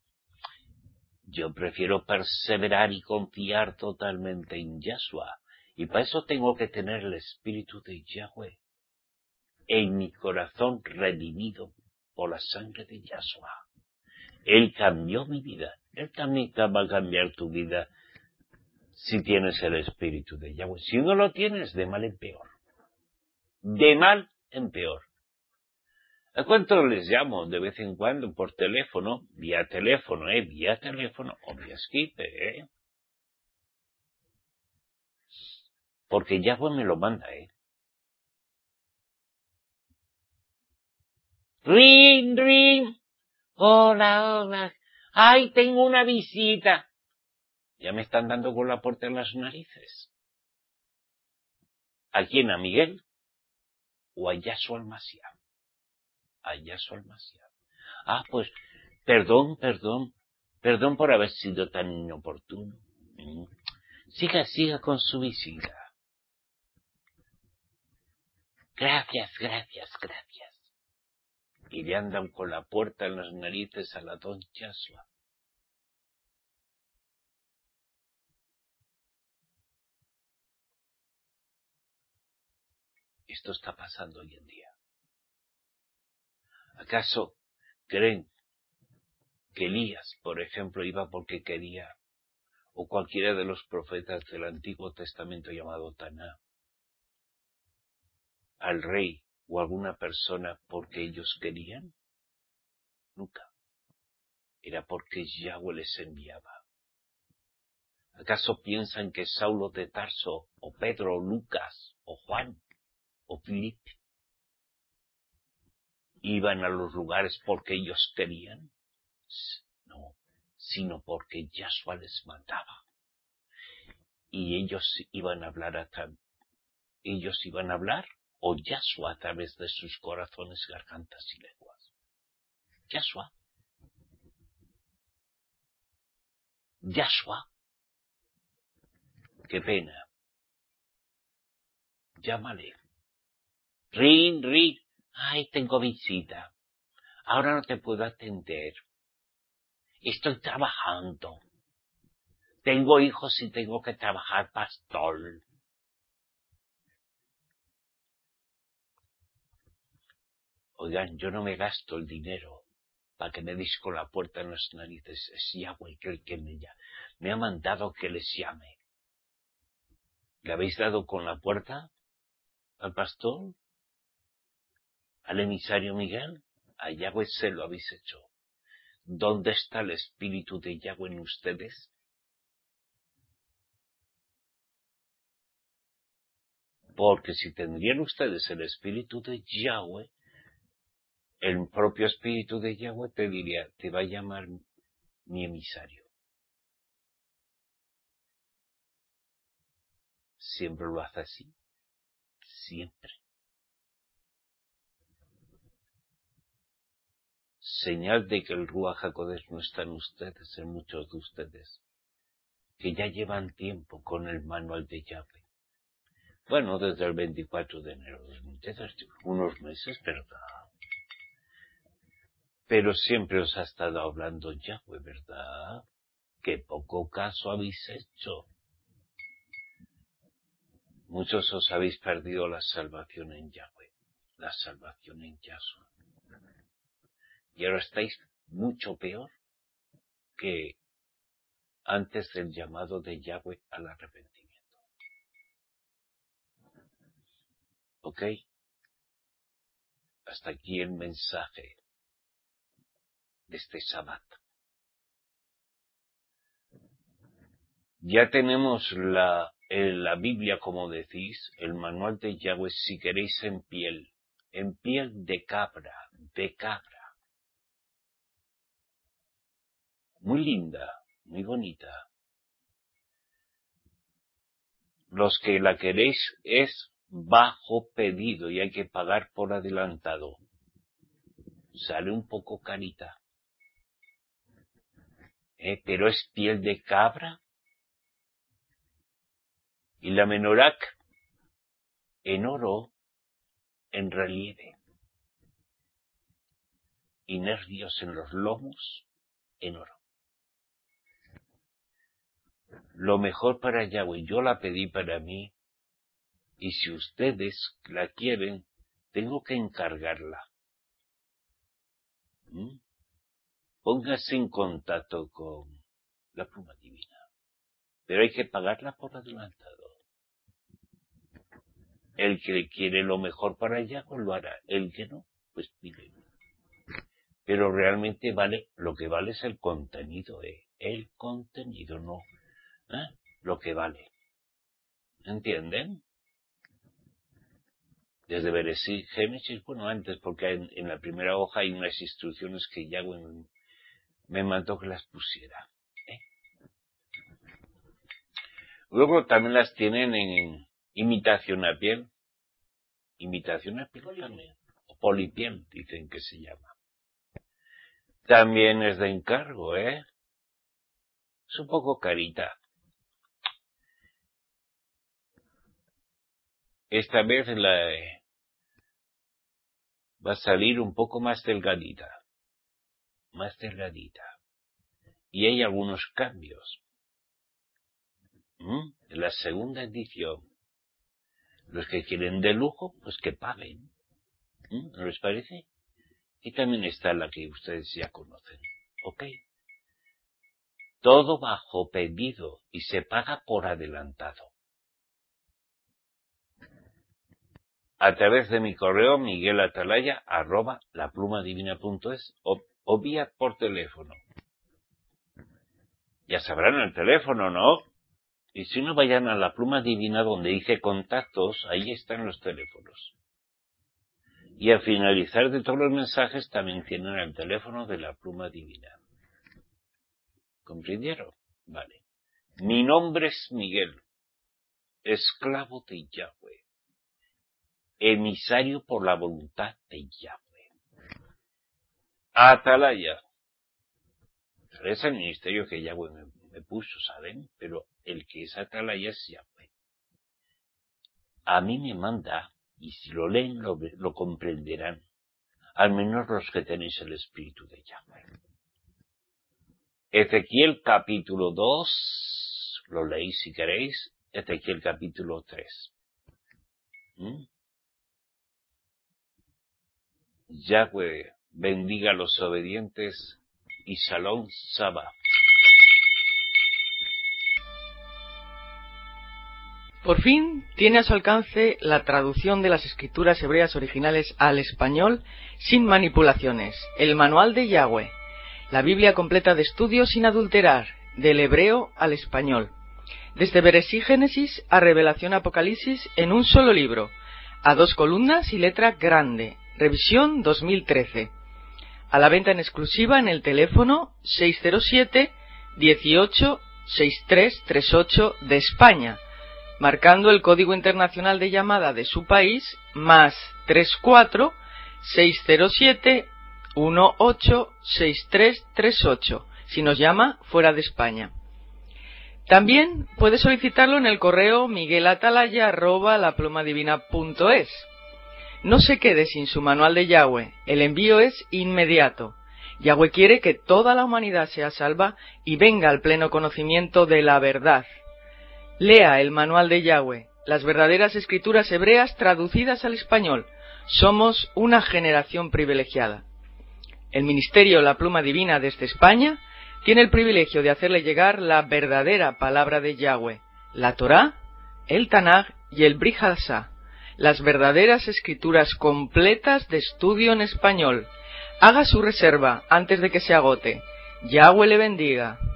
Yo prefiero perseverar y confiar totalmente en Yahshua. Y para eso tengo que tener el espíritu de Yahweh en mi corazón redimido por la sangre de Yahshua. Él cambió mi vida. Él también va a cambiar tu vida si tienes el espíritu de Yahweh. Si no lo tienes, de mal en peor. De mal en peor. ¿A cuánto les llamo de vez en cuando por teléfono? Vía teléfono, ¿eh? Vía teléfono o vía Skype, ¿eh? Porque Yahweh me lo manda, ¿eh? ¡Rin, rin! Hola, hola. ¡Ay, tengo una visita! Ya me están dando con la puerta en las narices. ¿A quién? ¿A Miguel? ¿O a Yahshua al-Mashiach? A Yahshua al-Mashiach. Ah, pues, perdón, perdón. Perdón por haber sido tan inoportuno. Mm. Siga, siga con su visita. Gracias, gracias, gracias. Y le andan con la puerta en las narices a la don Yahshua. Esto está pasando hoy en día. ¿Acaso creen que Elías, por ejemplo, iba porque quería, o cualquiera de los profetas del Antiguo Testamento llamado Taná, al rey o alguna persona porque ellos querían? Nunca. Era porque Yahweh les enviaba. ¿Acaso piensan que Saulo de Tarso, o Pedro, o Lucas, o Juan, o Filipe, iban a los lugares porque ellos querían? No, sino porque Yahshua les mandaba. Y ellos iban a hablar a través, ellos iban a hablar, o Yahshua a través de sus corazones, gargantas y lenguas. Yahshua. Yahshua. Qué pena. Llámale. Rin, rin. Ay, tengo visita. Ahora no te puedo atender. Estoy trabajando. Tengo hijos y tengo que trabajar, pastor. Oigan, yo no me gasto el dinero para que me deis con la puerta en las narices. Es Yahweh que el que me llama. Me ha mandado que les llame. ¿Le habéis dado con la puerta al pastor? ¿Al emisario Miguel? A Yahweh se lo habéis hecho. ¿Dónde está el espíritu de Yahweh en ustedes? Porque si tendrían ustedes el espíritu de Yahweh, el propio espíritu de Yahweh te diría, te va a llamar mi emisario. Siempre lo hace así. Siempre. Señal de que el Ruach HaKodesh no está en ustedes, en muchos de ustedes, que ya llevan tiempo con el manual de Yahweh. Bueno, desde el veinticuatro de enero de dos mil trece, unos meses, ¿verdad? Pero siempre os ha estado hablando Yahweh, ¿verdad? Qué poco caso habéis hecho. Muchos os habéis perdido la salvación en Yahweh, la salvación en Yahshua. Y ahora estáis mucho peor que antes del llamado de Yahweh al arrepentimiento. ¿Ok? Hasta aquí el mensaje de este sábado. Ya tenemos la, en la Biblia, como decís, el manual de Yahweh, si queréis, en piel, en piel de cabra, de cabra. Muy linda, muy bonita. Los que la queréis es bajo pedido y hay que pagar por adelantado. Sale un poco carita. ¿Eh? Pero es piel de cabra. Y la menorac en oro, en relieve. Y nervios en los lomos, en oro. Lo mejor para Yahweh, yo la pedí para mí, y si ustedes la quieren, tengo que encargarla. ¿Mm? Póngase en contacto con la pluma divina, pero hay que pagarla por adelantado. El que quiere lo mejor para Yahweh lo hará, el que no, pues pide. Pero realmente vale, lo que vale es el contenido, ¿eh? El contenido, no, ¿eh? Lo que vale. ¿Entienden? Desde Bereshit, Génesis, bueno, antes, porque en, en la primera hoja hay unas instrucciones que Yahweh me, me mandó que las pusiera. ¿eh? Luego también las tienen en imitación a piel. Imitación a piel también. O polipiel, dicen que se llama. También es de encargo, ¿eh? Es un poco carita. Esta vez la eh, va a salir un poco más delgadita. Más delgadita. Y hay algunos cambios. ¿Mm? En la segunda edición. Los que quieren de lujo, pues que paguen. ¿Mm? ¿No les parece? Y también está la que ustedes ya conocen. ¿Ok? Todo bajo pedido y se paga por adelantado. A través de mi correo miguelatalaya arroba laplumadivina.es o, o vía por teléfono. Ya sabrán el teléfono, ¿no? Y si no, vayan a la pluma divina donde dice contactos, ahí están los teléfonos. Y al finalizar de todos los mensajes también tienen el teléfono de la pluma divina. ¿Comprendieron? Vale. Mi nombre es Miguel, esclavo de Yahweh, emisario por la voluntad de Yahweh. Atalaya. Es el ministerio que Yahweh me, me puso, ¿saben? Pero el que es Atalaya es Yahweh. A mí me manda, y si lo leen lo, lo comprenderán, al menos los que tenéis el espíritu de Yahweh. Ezequiel capítulo dos, lo leéis si queréis, Ezequiel capítulo tres. ¿Mm? Yahweh bendiga a los obedientes y Shalom Shabbat. Por fin tiene a su alcance la traducción de las escrituras hebreas originales al español sin manipulaciones, el Manual de Yahweh, la Biblia completa de estudio sin adulterar, del hebreo al español, desde Bereshit Génesis a Revelación Apocalipsis en un solo libro, a dos columnas y letra grande, revisión dos mil trece, a la venta en exclusiva en el teléfono seis cero siete, dieciocho, sesenta y tres treinta y ocho de España, marcando el código internacional de llamada de su país, más treinta y cuatro, seiscientos siete, dieciocho, sesenta y tres treinta y ocho, si nos llama fuera de España. También puede solicitarlo en el correo miguelatalaya arroba laplumadivina.es. No se quede sin su manual de Yahweh, el envío es inmediato. Yahweh quiere que toda la humanidad sea salva y venga al pleno conocimiento de la verdad. Lea el manual de Yahweh, las verdaderas escrituras hebreas traducidas al español. Somos una generación privilegiada. El Ministerio La Pluma Divina desde España tiene el privilegio de hacerle llegar la verdadera palabra de Yahweh, la Torá, el Tanaj y el Brit Hadashah, las verdaderas escrituras completas de estudio en español. Haga su reserva antes de que se agote. Yahweh le bendiga.